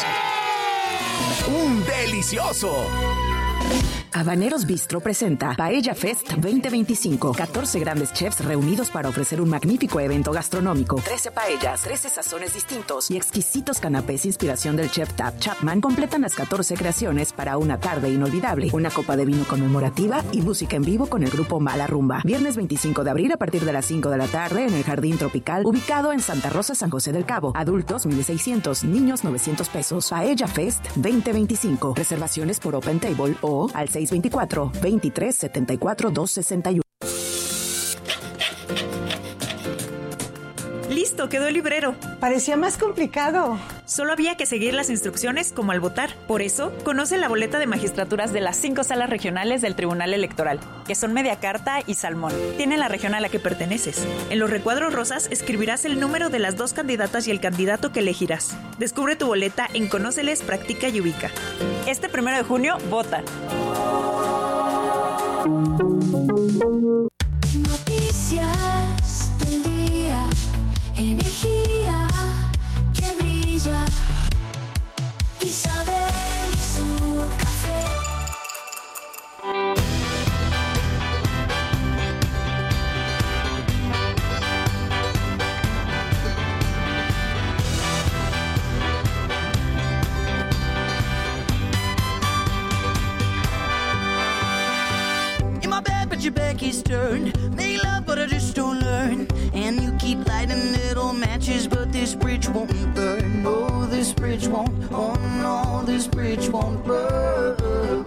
¡Un delicioso! Habaneros Bistro presenta Paella Fest 2025. 14 grandes chefs reunidos para ofrecer un magnífico evento gastronómico. 13 paellas, 13 sazones distintos y exquisitos canapés inspiración del chef Tab Chapman completan las 14 creaciones para una tarde inolvidable. Una copa de vino conmemorativa y música en vivo con el grupo Mala Rumba. Viernes 25 de abril a partir de las 5 de la tarde en el Jardín Tropical, ubicado en Santa Rosa, San José del Cabo. Adultos 1,600, niños 900 pesos. Paella Fest 2025. Reservaciones por Open Table o al 624-23-74-261. Listo, quedó el librero. Parecía más complicado. Solo había que seguir las instrucciones como al votar. Por eso, conoce la boleta de magistraturas de las 5 salas regionales del Tribunal Electoral, que son Media Carta y Salmón. Tiene la región a la que perteneces. En los recuadros rosas escribirás el número de las 2 candidatas y el candidato que elegirás. Descubre tu boleta en Conóceles, Practica y Ubica. Este 1 de junio, vota. Noticias del día, energía que brilla, Isabel y su café. In my bed, but your back is turned. Make love, but I just don't learn. And you keep lighting little matches, but this bridge won't burn. Oh, this bridge won't. Oh no, this bridge won't burn.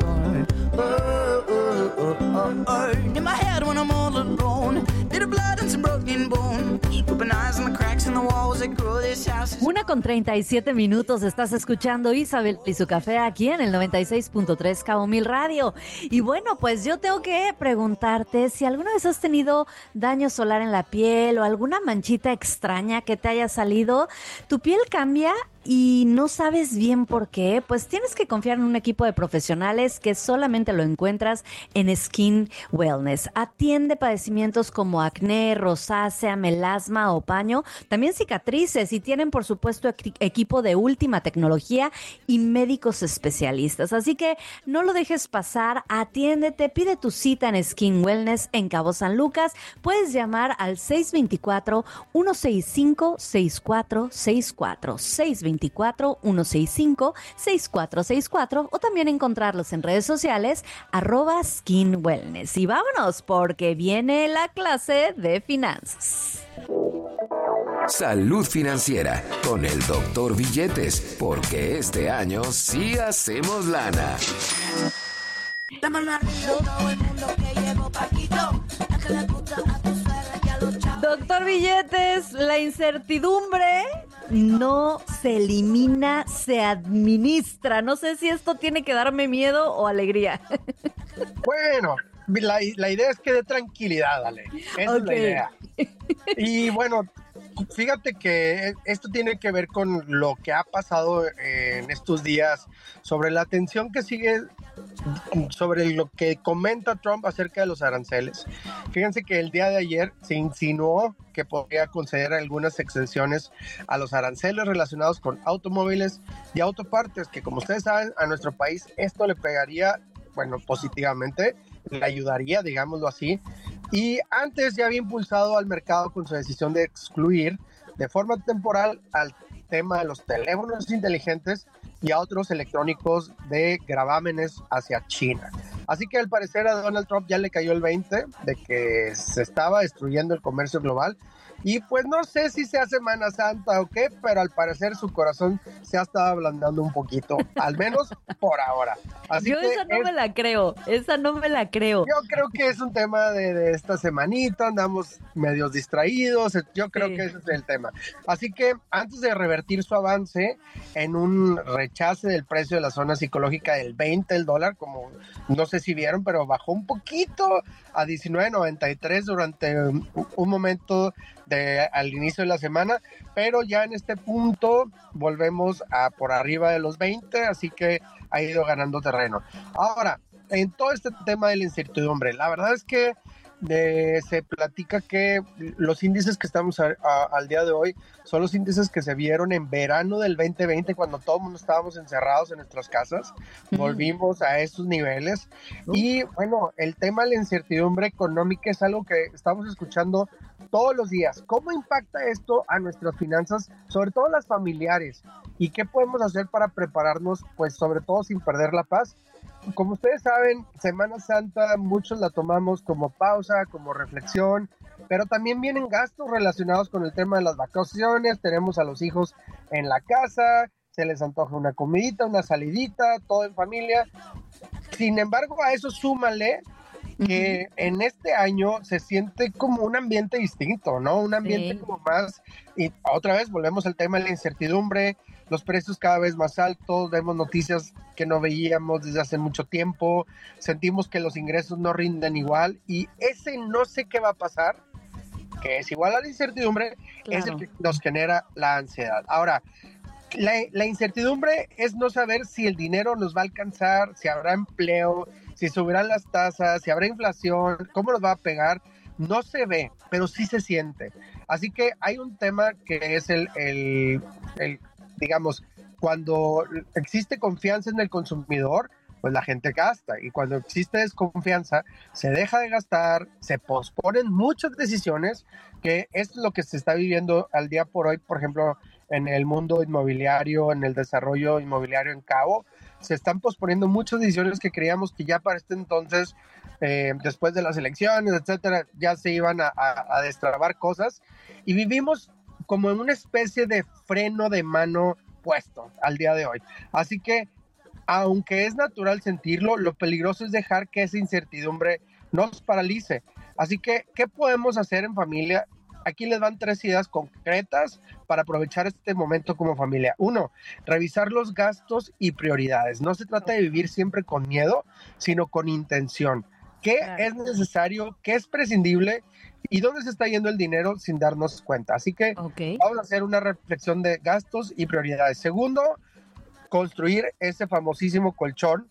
Burn. In my head when I'm all alone. Bit of blood and some broken bone. Keep open eyes on the cracks in the walls that grow this house. 1:37, estás escuchando Isabel y su café aquí en el 96.3 Cabo Mil Radio. Y bueno, pues yo tengo que preguntarte si alguna vez has tenido daño solar en la piel o alguna manchita extraña que te haya salido. ¿Tu piel cambia y no sabes bien por qué? Pues tienes que confiar en un equipo de profesionales que solamente lo encuentras en Skin Wellness. Atiende padecimientos como acné, rosácea, melasma o paño, también cicatrices, y tienen por supuesto equipo de última tecnología y médicos especialistas. Así que no lo dejes pasar, atiéndete, pide tu cita en Skin Wellness en Cabo San Lucas. Puedes llamar al 624-165-6464, 624-165-6464, o también encontrarlos en redes sociales @Skin Wellness. Y vámonos, porque viene la clase de finanzas. Salud financiera con el Dr. Billetes, porque este año sí hacemos lana. Doctor Billetes, la incertidumbre no se elimina, se administra. No sé si esto tiene que darme miedo o alegría. Bueno, la idea es que dé tranquilidad, Ale. Esa es la idea. Y bueno, fíjate que esto tiene que ver con lo que ha pasado en estos días sobre la tensión que sigue sobre lo que comenta Trump acerca de los aranceles. Fíjense que el día de ayer se insinuó que podría conceder algunas exenciones a los aranceles relacionados con automóviles y autopartes, que como ustedes saben, a nuestro país esto le pegaría, bueno, positivamente, le ayudaría, digámoslo así. Y antes ya había impulsado al mercado con su decisión de excluir de forma temporal al tema de los teléfonos inteligentes y a otros electrónicos de gravámenes hacia China. Así que al parecer a Donald Trump ya le cayó el 20 de que se estaba destruyendo el comercio global. Y pues no sé si sea Semana Santa o qué, pero al parecer su corazón se ha estado ablandando un poquito, al menos por ahora. Así Yo esa no me la creo. Yo creo que es un tema de esta semanita, andamos medios distraídos, yo creo que ese es el tema. Así que antes de revertir su avance en un rechace del precio de la zona psicológica del 20 el dólar, como no sé si vieron, pero bajó un poquito a 19.93 durante un momento al inicio de la semana, pero ya en este punto volvemos a por arriba de los 20, así que ha ido ganando terreno. Ahora, en todo este tema de la incertidumbre, la verdad es que se platica que los índices que estamos al día de hoy son los índices que se vieron en verano del 2020, cuando todo el mundo estábamos encerrados en nuestras casas. Volvimos a esos niveles. Y bueno, el tema de la incertidumbre económica es algo que estamos escuchando todos los días. ¿Cómo impacta esto a nuestras finanzas, sobre todo las familiares? ¿Y qué podemos hacer para prepararnos, pues sobre todo sin perder la paz? Como ustedes saben, Semana Santa muchos la tomamos como pausa, como reflexión, pero también vienen gastos relacionados con el tema de las vacaciones. Tenemos a los hijos en la casa, se les antoja una comidita, una salidita, todo en familia. Sin embargo, a eso súmale que en este año se siente como un ambiente distinto, ¿no? Un ambiente como más, y otra vez volvemos al tema de la incertidumbre, los precios cada vez más altos, vemos noticias que no veíamos desde hace mucho tiempo, sentimos que los ingresos no rinden igual y ese no sé qué va a pasar, que es igual a la incertidumbre, es el que nos genera la ansiedad. Ahora, la incertidumbre es no saber si el dinero nos va a alcanzar, si habrá empleo, si subirán las tasas, si habrá inflación, cómo nos va a pegar. No se ve, pero sí se siente. Así que hay un tema que es el digamos, cuando existe confianza en el consumidor, pues la gente gasta. Y cuando existe desconfianza, se deja de gastar, se posponen muchas decisiones, que es lo que se está viviendo al día por hoy, por ejemplo, en el mundo inmobiliario, en el desarrollo inmobiliario en Cabo. Se están posponiendo muchas decisiones que creíamos que ya para este entonces, después de las elecciones, etcétera, ya se iban a destrabar cosas. Y vivimos como en una especie de freno de mano puesto al día de hoy. Así que, aunque es natural sentirlo, lo peligroso es dejar que esa incertidumbre nos paralice. Así que, ¿qué podemos hacer en familia? Aquí les van 3 ideas concretas para aprovechar este momento como familia. 1, revisar los gastos y prioridades. No se trata de vivir siempre con miedo, sino con intención. ¿Qué es necesario? ¿Qué es prescindible? ¿Y dónde se está yendo el dinero sin darnos cuenta? Así que vamos a hacer una reflexión de gastos y prioridades. 2, construir ese famosísimo colchón,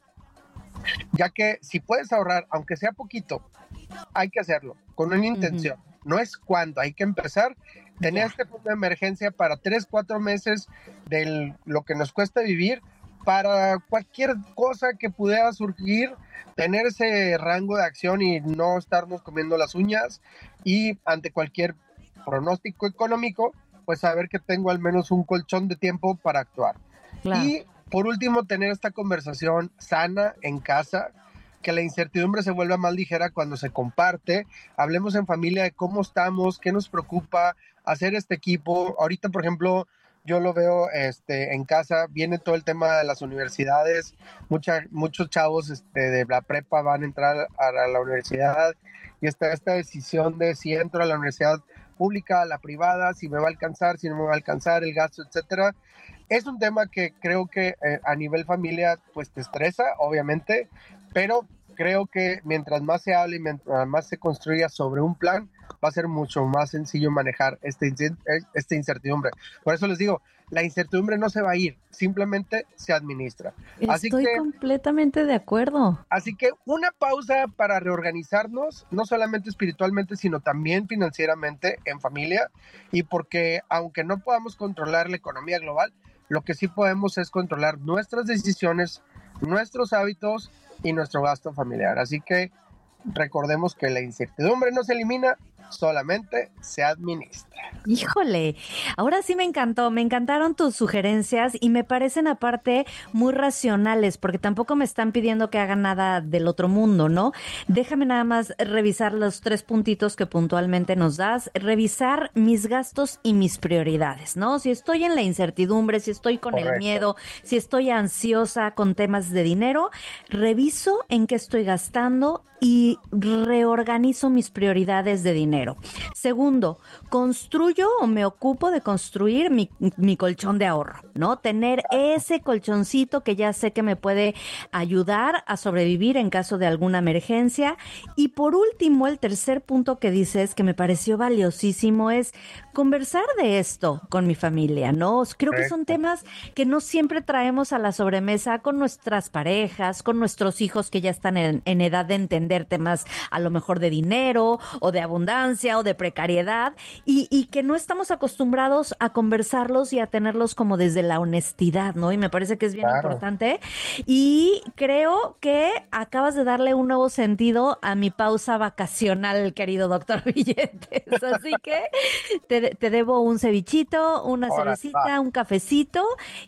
ya que si puedes ahorrar, aunque sea poquito, hay que hacerlo con una intención. No es cuándo, hay que empezar. Tener este fondo de emergencia para 3-4 meses de lo que nos cuesta vivir, para cualquier cosa que pudiera surgir, tener ese rango de acción y no estarnos comiendo las uñas, y ante cualquier pronóstico económico, pues saber que tengo al menos un colchón de tiempo para actuar. Claro. Y por último, tener esta conversación sana en casa, que la incertidumbre se vuelva más ligera cuando se comparte. Hablemos en familia de cómo estamos, qué nos preocupa, hacer este equipo. Ahorita, por ejemplo, yo lo veo en casa, viene todo el tema de las universidades, muchos chavos de la prepa van a entrar a la universidad, y está esta decisión de si entro a la universidad pública, a la privada, si me va a alcanzar, si no me va a alcanzar, el gasto, etcétera. Es un tema que creo que a nivel familia pues te estresa, obviamente, pero creo que mientras más se hable y mientras más se construya sobre un plan, va a ser mucho más sencillo manejar esta incertidumbre. Por eso les digo, la incertidumbre no se va a ir, simplemente se administra. Estoy completamente de acuerdo. Así que una pausa para reorganizarnos, no solamente espiritualmente, sino también financieramente en familia, y porque aunque no podamos controlar la economía global, lo que sí podemos es controlar nuestras decisiones, nuestros hábitos y nuestro gasto familiar. Así que recordemos que la incertidumbre no se elimina, solamente se administra. Híjole, ahora sí me encantó, me encantaron tus sugerencias y me parecen aparte muy racionales, porque tampoco me están pidiendo que haga nada del otro mundo, ¿no? Déjame nada más revisar los 3 puntitos que puntualmente nos das, revisar mis gastos y mis prioridades, ¿no? Si estoy en la incertidumbre, si estoy con el miedo, si estoy ansiosa con temas de dinero, reviso en qué estoy gastando y reorganizo mis prioridades de dinero. 2, construyo o me ocupo de construir mi colchón de ahorro, ¿no? Tener ese colchoncito que ya sé que me puede ayudar a sobrevivir en caso de alguna emergencia. Y por último, el 3er punto que dices, que me pareció valiosísimo, es conversar de esto con mi familia, ¿no? Creo que son temas que no siempre traemos a la sobremesa con nuestras parejas, con nuestros hijos que ya están en edad de entender temas a lo mejor de dinero o de abundancia o de precariedad, y que no estamos acostumbrados a conversarlos y a tenerlos como desde la honestidad, ¿no? Y me parece que es bien importante, y creo que acabas de darle un nuevo sentido a mi pausa vacacional, querido doctor Billetes. Así que te debo un cevichito, una cervecita, un cafecito,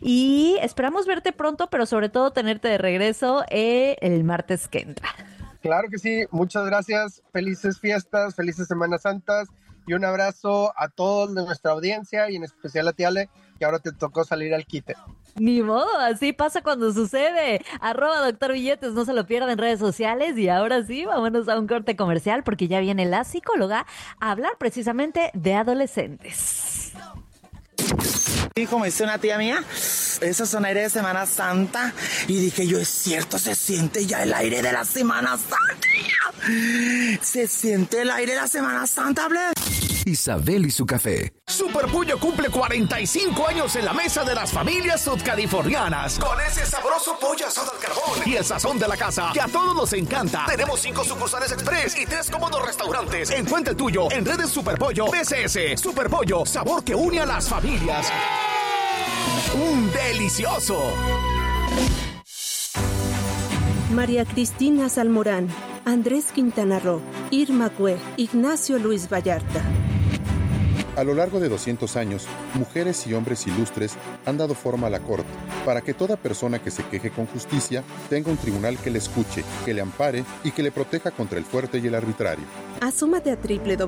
y esperamos verte pronto, pero sobre todo tenerte de regreso el martes que entra. Claro que sí, muchas gracias, felices fiestas, felices Semanas Santas, y un abrazo a todos de nuestra audiencia, y en especial a ti, Ale, que ahora te tocó salir al quite. Ni modo, así pasa cuando sucede. @Doctor Billetes, no se lo pierdan en redes sociales. Y ahora sí, vámonos a un corte comercial, porque ya viene la psicóloga a hablar precisamente de adolescentes. Y como dice una tía mía, esos son aires de Semana Santa. Y dije yo, es cierto, se siente ya el aire de la Semana Santa. Se siente el aire de la Semana Santa, Ble. Isabel y su café. Super Pollo cumple 45 años en la mesa de las familias sudcalifornianas. Con ese sabroso pollo asado al carbón y el sazón de la casa que a todos nos encanta. Tenemos 5 sucursales express y 3 cómodos restaurantes. Encuentra el tuyo en redes Super Pollo PCS. Super Pollo, sabor que une a las familias. ¡Un delicioso! María Cristina Salmorán, Andrés Quintana Roo, Irma Cue, Ignacio Luis Vallarta. A lo largo de 200 años, mujeres y hombres ilustres han dado forma a la Corte para que toda persona que se queje con justicia tenga un tribunal que le escuche, que le ampare y que le proteja contra el fuerte y el arbitrario. Asómate a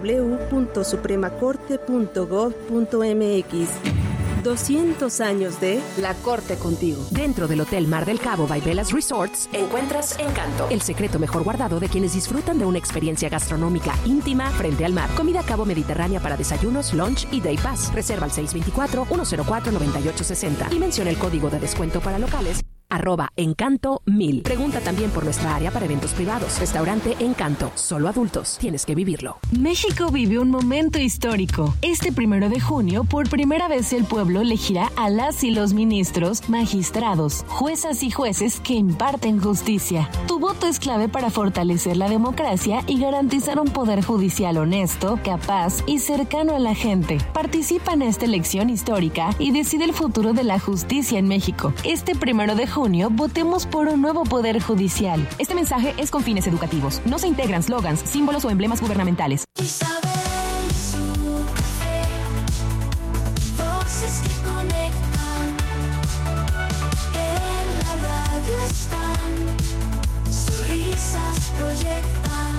www.supremacorte.gov.mx. 200 años de La Corte contigo. Dentro del Hotel Mar del Cabo by Velas Resorts encuentras Encanto, el secreto mejor guardado de quienes disfrutan de una experiencia gastronómica íntima frente al mar. Comida Cabo Mediterránea para desayunos, lunch y day pass. Reserva al 624-104-9860 y menciona el código de descuento para locales @Encanto1000. Pregunta también por nuestra área para eventos privados. Restaurante Encanto. Solo adultos. Tienes que vivirlo. México vive un momento histórico. Este 1 de junio, por primera vez el pueblo elegirá a las y los ministros, magistrados, juezas y jueces que imparten justicia. Tu voto es clave para fortalecer la democracia y garantizar un poder judicial honesto, capaz y cercano a la gente. Participa en esta elección histórica y decide el futuro de la justicia en México. Este 1 de junio, votemos por un nuevo poder judicial. Este mensaje es con fines educativos. No se integran slogans, símbolos o emblemas gubernamentales. Voces que conectan, en la radio están, sus risas proyectan.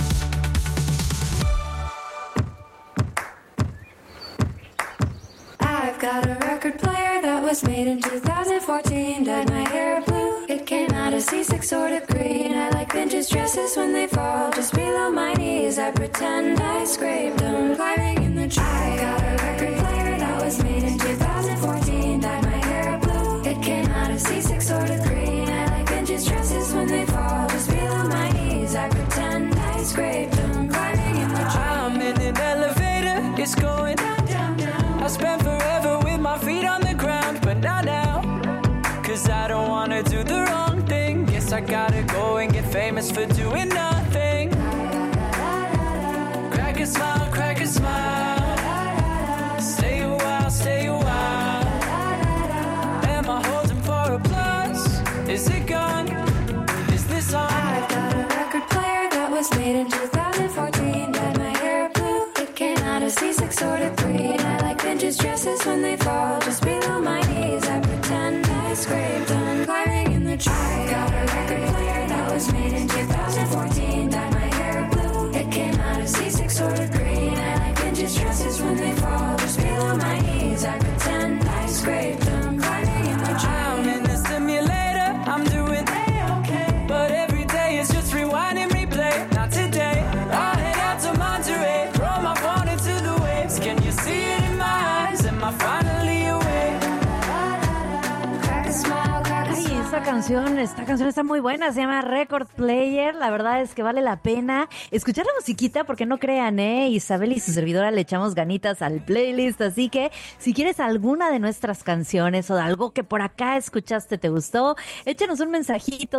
I've got a record player that was made in 2014. Dyed my hair blue, it came out a C6 sort of green. I like vintage dresses when they fall just below my knees. I pretend I scraped them climbing in the tree. I got a record player that was made in 2014. Dyed my hair blue, it came out a C6 sort of green. I like vintage dresses when they fall just below my knees. I pretend I scraped them climbing in the tree. I'm in an elevator, it's going down, down, down. I spent forever with my feet on the ground, but not now. Cause I don't wanna do the wrong thing. Guess I gotta go and get famous for doing nothing. Crack a smile, crack a smile. Stay a while, stay a while. Am I holding for applause? Is it gone? Is this on? I've got a record player that was made in 2014. Dyed my hair blue, it came out a C6 sort of green. I like vintage dresses when they fall just below my knees. I pretend I scraped them climbing in the tree. I got a record player that was made in 2014. Dyed my hair blue, it came out a C6 sort of green. I like vintage dresses when they fall just below my knees. I pretend I scraped them climbing in the tree. I'm in the simulator, I'm doing A-okay. But every day it's just rewind and replay. Not today, I'll head out to Monterey. Throw my phone into the waves. Can you see it in my eyes? Am I finally awake? Crack a smile, crack a Ay, smile. esta canción está muy buena, se llama Record Player. La verdad es que vale la pena escuchar la musiquita porque no crean, Isabel y su servidora le echamos ganitas al playlist, así que si quieres alguna de nuestras canciones o de algo que por acá escuchaste te gustó, échanos un mensajito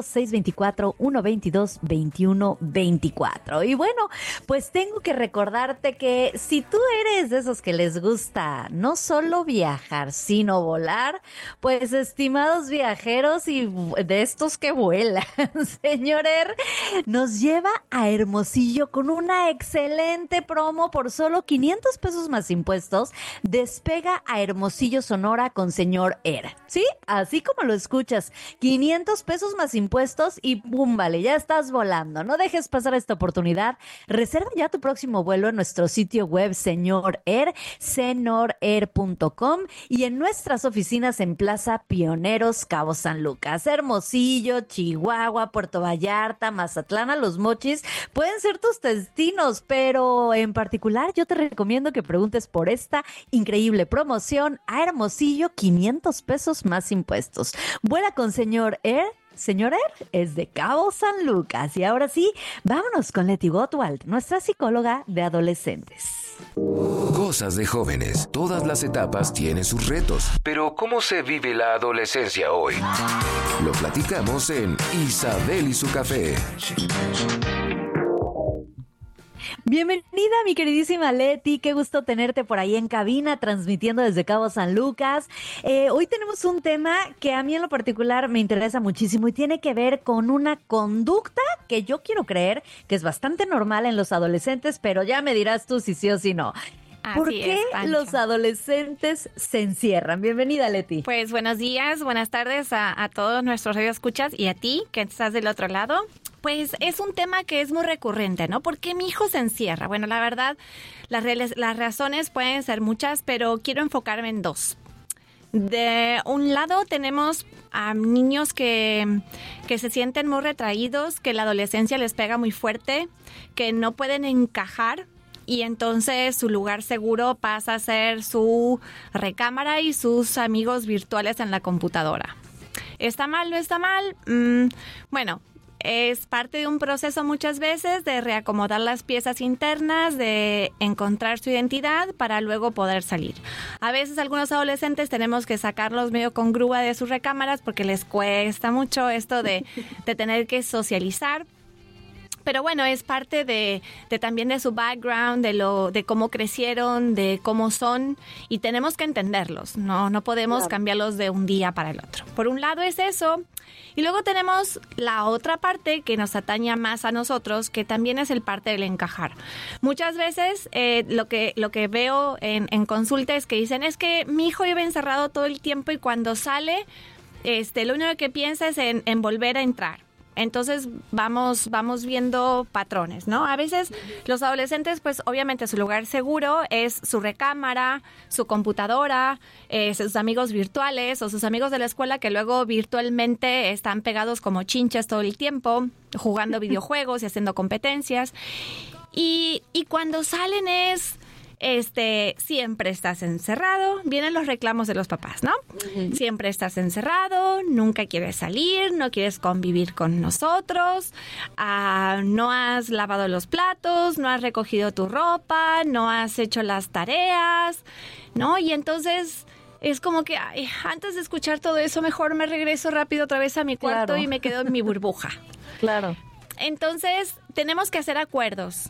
624-122-2124. Y bueno, pues tengo que recordarte que si tú eres de esos que les gusta no solo viajar, sino volar, pues estimados viajeros y de estos que vuelan, señor Er, nos lleva a Hermosillo con una excelente promo por solo 500 pesos más impuestos. Despega a Hermosillo, Sonora con señor Er. ¿Sí? Así como lo escuchas, 500 pesos más impuestos y ¡pum! Vale, ya estás volando. No dejes pasar esta oportunidad. Reserva ya tu próximo vuelo en nuestro sitio web Señor Er, senorair.com y en nuestras oficinas en Plaza Pioneros, Cabo San Lucas. Lucas. Hermosillo, Chihuahua, Puerto Vallarta, Mazatlán, a Los Mochis pueden ser tus destinos, pero en particular yo te recomiendo que preguntes por esta increíble promoción. A Hermosillo, 500 pesos más impuestos. Vuela con Señor Air. Señor Air es de Cabo San Lucas. Y ahora sí, vámonos con Leti Gottwald, nuestra psicóloga de adolescentes. Cosas de jóvenes. Todas las etapas tienen sus retos. Pero ¿cómo se vive la adolescencia hoy? Lo platicamos en Isabel y su café. Bienvenida, mi queridísima Leti, qué gusto tenerte por ahí en cabina, transmitiendo desde Cabo San Lucas. Hoy tenemos un tema que a mí en lo particular me interesa muchísimo y tiene que ver con una conducta que yo quiero creer que es bastante normal en los adolescentes, pero ya me dirás tú si sí o si no. ¿Por qué los adolescentes se encierran? Bienvenida, Leti. Pues buenos días, buenas tardes a todos nuestros radioescuchas y a ti que estás del otro lado. Pues es un tema que es muy recurrente, ¿no? ¿Por qué mi hijo se encierra? Bueno, la verdad, las razones pueden ser muchas, pero quiero enfocarme en dos. De un lado tenemos a niños que se sienten muy retraídos, que la adolescencia les pega muy fuerte, que no pueden encajar. Y entonces su lugar seguro pasa a ser su recámara y sus amigos virtuales en la computadora. ¿Está mal? ¿No está mal? Bueno, es parte de un proceso muchas veces de reacomodar las piezas internas, de encontrar su identidad para luego poder salir. A veces algunos adolescentes tenemos que sacarlos medio con grúa de sus recámaras porque les cuesta mucho esto de tener que socializar. Pero bueno, es parte de también de su background, de cómo crecieron, de cómo son, y tenemos que entenderlos, no podemos cambiarlos de un día para el otro. Por un lado es eso, y luego tenemos la otra parte que nos atañe más a nosotros, que también es el parte del encajar. Muchas veces lo que veo en consulta es que dicen, es que mi hijo vive encerrado todo el tiempo y cuando sale, lo único que piensa es en volver a entrar. Entonces vamos viendo patrones, ¿no? A veces los adolescentes, pues obviamente su lugar seguro es su recámara, su computadora, sus amigos virtuales o sus amigos de la escuela que luego virtualmente están pegados como chinches todo el tiempo, jugando videojuegos y haciendo competencias. Y cuando salen es... siempre estás encerrado, vienen los reclamos de los papás, ¿no? Uh-huh. Siempre estás encerrado, nunca quieres salir, no quieres convivir con nosotros, no has lavado los platos, no has recogido tu ropa, no has hecho las tareas, ¿no? Y entonces... es como que antes de escuchar todo eso, mejor me regreso rápido otra vez a mi cuarto y me quedo en mi burbuja. Claro. Entonces, tenemos que hacer acuerdos.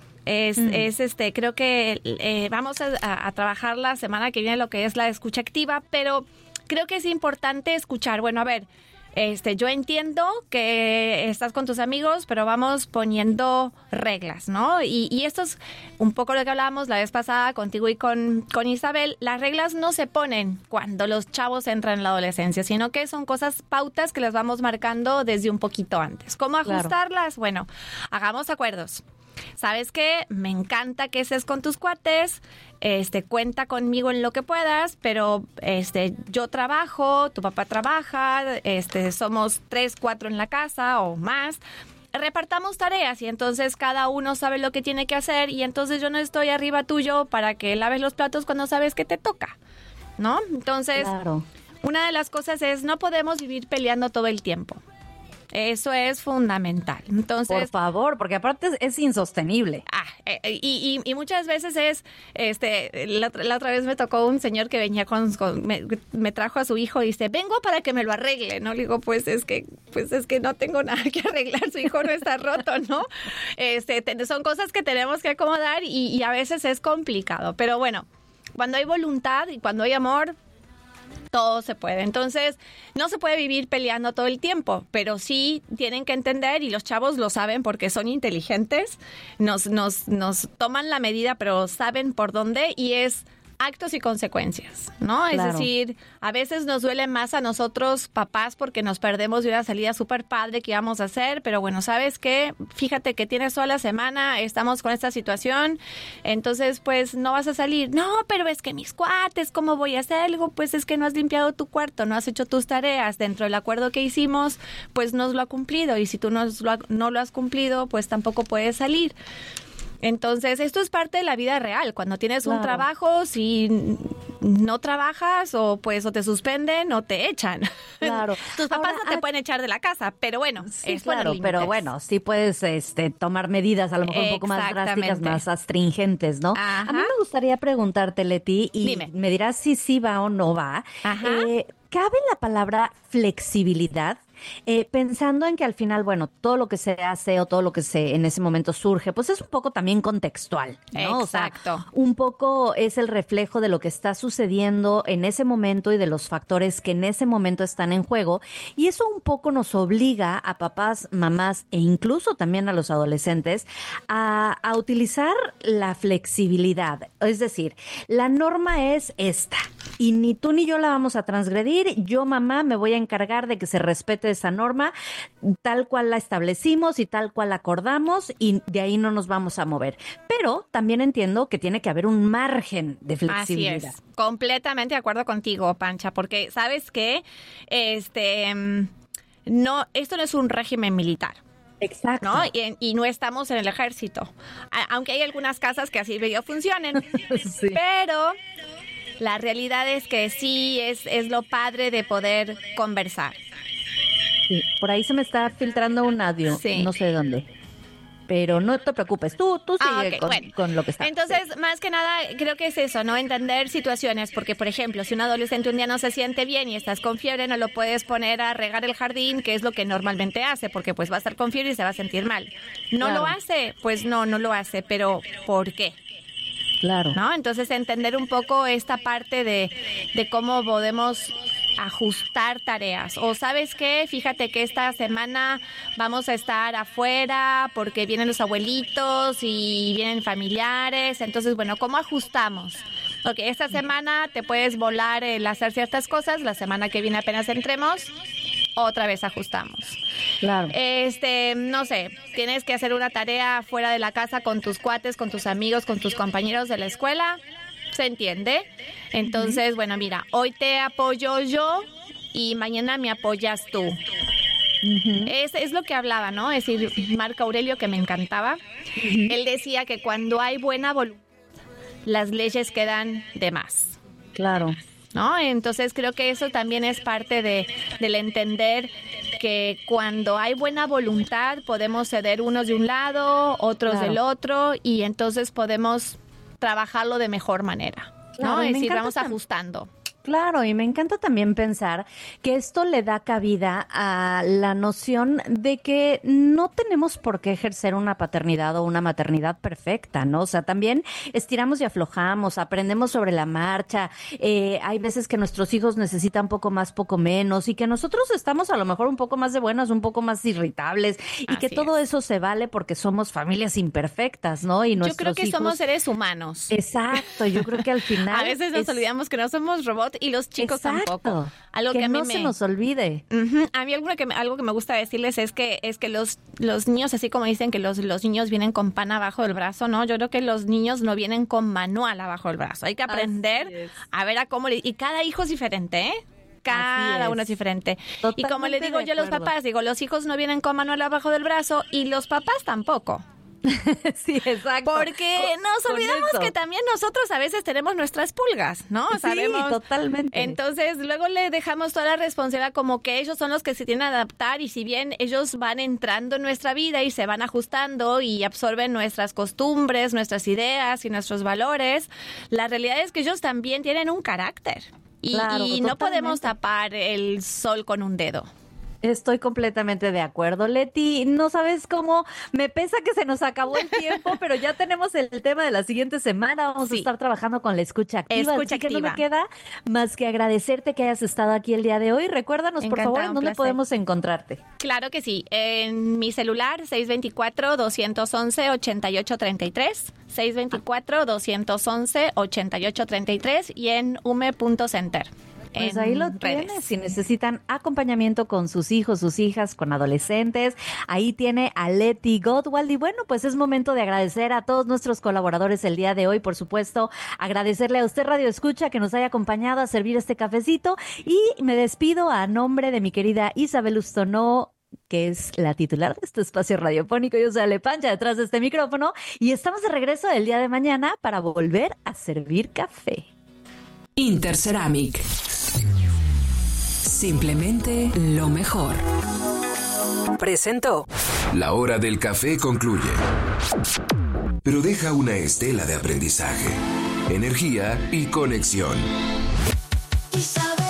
Creo que vamos a trabajar la semana que viene lo que es la escucha activa, pero creo que es importante escuchar. Bueno, a ver, yo entiendo que estás con tus amigos, pero vamos poniendo reglas, ¿no? Y esto es un poco lo que hablábamos la vez pasada contigo y con Isabel. Las reglas no se ponen cuando los chavos entran en la adolescencia, sino que son pautas que las vamos marcando desde un poquito antes. ¿Cómo ajustarlas? Claro. Bueno, hagamos acuerdos. ¿Sabes qué? Me encanta que estés con tus cuates, cuenta conmigo en lo que puedas, pero yo trabajo, tu papá trabaja, somos 3, 4 en la casa o más. Repartamos tareas y entonces cada uno sabe lo que tiene que hacer y entonces yo no estoy arriba tuyo para que laves los platos cuando sabes que te toca, ¿no? Entonces, una de las cosas es no podemos vivir peleando todo el tiempo. Eso es fundamental. Entonces, por favor, porque aparte es insostenible. Y muchas veces es, la otra vez me tocó un señor que venía me trajo a su hijo y dice, vengo para que me lo arregle, ¿no? Le digo, pues es que no tengo nada que arreglar, su hijo no está roto, ¿no? Son cosas que tenemos que acomodar y a veces es complicado. Pero bueno, cuando hay voluntad y cuando hay amor, todo se puede. Entonces, no se puede vivir peleando todo el tiempo, pero sí tienen que entender, y los chavos lo saben porque son inteligentes, nos toman la medida, pero saben por dónde, y es actos y consecuencias, ¿no? Claro. Es decir, a veces nos duele más a nosotros, papás, porque nos perdemos de una salida súper padre que íbamos a hacer, pero bueno, ¿sabes qué? Fíjate que tienes toda la semana, estamos con esta situación, entonces pues no vas a salir. No, pero es que mis cuates, ¿cómo voy a hacer algo? Pues es que no has limpiado tu cuarto, no has hecho tus tareas, dentro del acuerdo que hicimos, pues no lo ha cumplido, y si tú no lo has cumplido, pues tampoco puedes salir. Entonces, esto es parte de la vida real. Cuando tienes un trabajo, si no trabajas o te suspenden o te echan. Claro. Tus papás no te pueden echar de la casa, pero bueno, Sí, es claro, pero bueno, sí puedes tomar medidas a lo mejor un poco más drásticas, más astringentes, ¿no? Ajá. A mí me gustaría preguntarte, Leti, y Dime. me dirás si sí va o no va. Ajá. ¿Cabe la palabra flexibilidad? Pensando en que al final, bueno, todo lo que se hace o todo lo que en ese momento surge, pues es un poco también contextual, ¿no? Exacto. O sea, un poco es el reflejo de lo que está sucediendo en ese momento y de los factores que en ese momento están en juego. Y eso un poco nos obliga a papás, mamás e incluso también a los adolescentes a utilizar la flexibilidad. Es decir, la norma es esta y ni tú ni yo la vamos a transgredir. Yo, mamá, me voy a encargar de que se respete esa norma tal cual la establecimos y tal cual la acordamos, y de ahí no nos vamos a mover. Pero también entiendo que tiene que haber un margen de flexibilidad. Así es, completamente de acuerdo contigo, Pancha, porque ¿sabes qué? No, esto no es un régimen militar. Exacto. ¿No? Y no estamos en el ejército. Aunque hay algunas casas que así medio funcionen. Sí. Pero la realidad es que sí es lo padre de poder conversar. Sí, por ahí se me está filtrando un audio, no sé de dónde. Pero no te preocupes, tú sigue con lo que está. Entonces, más que nada, creo que es eso, ¿no? Entender situaciones, porque, por ejemplo, si un adolescente un día no se siente bien y estás con fiebre, no lo puedes poner a regar el jardín, que es lo que normalmente hace, porque pues va a estar con fiebre y se va a sentir mal. ¿No Claro. lo hace? Pues no lo hace, pero ¿por qué? Claro. ¿No? Entonces, entender un poco esta parte de cómo podemos ajustar tareas. O ¿sabes qué? Fíjate que esta semana vamos a estar afuera porque vienen los abuelitos y vienen familiares. Entonces, bueno, ¿cómo ajustamos? Ok, esta semana te puedes volar el hacer ciertas cosas. La semana que viene apenas entremos, otra vez ajustamos. Claro. No sé, tienes que hacer una tarea fuera de la casa con tus cuates, con tus amigos, con tus compañeros de la escuela. ¿Se entiende? Entonces, bueno, mira, hoy te apoyo yo y mañana me apoyas tú. Es lo que hablaba, ¿no? Es decir, Marco Aurelio, que me encantaba, él decía que cuando hay buena voluntad, las leyes quedan de más. Claro. ¿No? Entonces creo que eso también es parte del entender que cuando hay buena voluntad podemos ceder unos de un lado, otros Claro. del otro, y entonces podemos trabajarlo de mejor manera, ¿no? Claro, y Es me decir, encanta vamos ajustando. Claro, y me encanta también pensar que esto le da cabida a la noción de que no tenemos por qué ejercer una paternidad o una maternidad perfecta, ¿no? O sea, también estiramos y aflojamos, aprendemos sobre la marcha, hay veces que nuestros hijos necesitan poco más, poco menos, y que nosotros estamos a lo mejor un poco más de buenas, un poco más irritables, y que todo eso se vale porque somos familias imperfectas, ¿no? Y Yo nuestros creo que hijos... somos seres humanos. Exacto, yo creo que al final... A veces nos olvidamos que no somos robots y los chicos tampoco. Algo que a mí no se nos olvide. A mí algo que me gusta decirles es que los niños, así como dicen que los niños vienen con pan abajo del brazo, ¿no? Yo creo que los niños no vienen con manual abajo del brazo. Hay que aprender a ver a cómo y cada hijo es diferente, ¿eh? Cada uno es diferente. Y como le digo yo a los papás, digo, los hijos no vienen con manual abajo del brazo y los papás tampoco. Sí, exacto. Porque nos olvidamos que también nosotros a veces tenemos nuestras pulgas, ¿no? Sabemos. Sí, totalmente. Entonces, luego le dejamos toda la responsabilidad como que ellos son los que se tienen que adaptar, y si bien ellos van entrando en nuestra vida y se van ajustando y absorben nuestras costumbres, nuestras ideas y nuestros valores, la realidad es que ellos también tienen un carácter. Y Claro, no totalmente. podemos tapar el sol con un dedo. Estoy completamente de acuerdo, Leti. No sabes cómo me pesa que se nos acabó el tiempo, pero ya tenemos el tema de la siguiente semana. Vamos a estar trabajando con la escucha activa. Escucha así que no activa. me queda más que agradecerte que hayas estado aquí el día de hoy. Recuérdanos, por favor, ¿en dónde podemos encontrarte? Claro que sí. En mi celular, 624-211-8833. 624-211-8833 y en ume.center. Pues ahí lo tienes. Si necesitan acompañamiento con sus hijos, sus hijas, con adolescentes, ahí tiene a Leti Gottwald. Y bueno, pues es momento de agradecer a todos nuestros colaboradores el día de hoy. Por supuesto, agradecerle a usted, Radio Escucha, que nos haya acompañado a servir este cafecito. Y me despido a nombre de mi querida Isabel Ustonó, que es la titular de este espacio radiofónico. Yo soy Ale Pancha, detrás de este micrófono. Y estamos de regreso el día de mañana para volver a servir café. Interceramic. Simplemente lo mejor. Presentó. La hora del café concluye. Pero deja una estela de aprendizaje, energía y conexión. Y sabe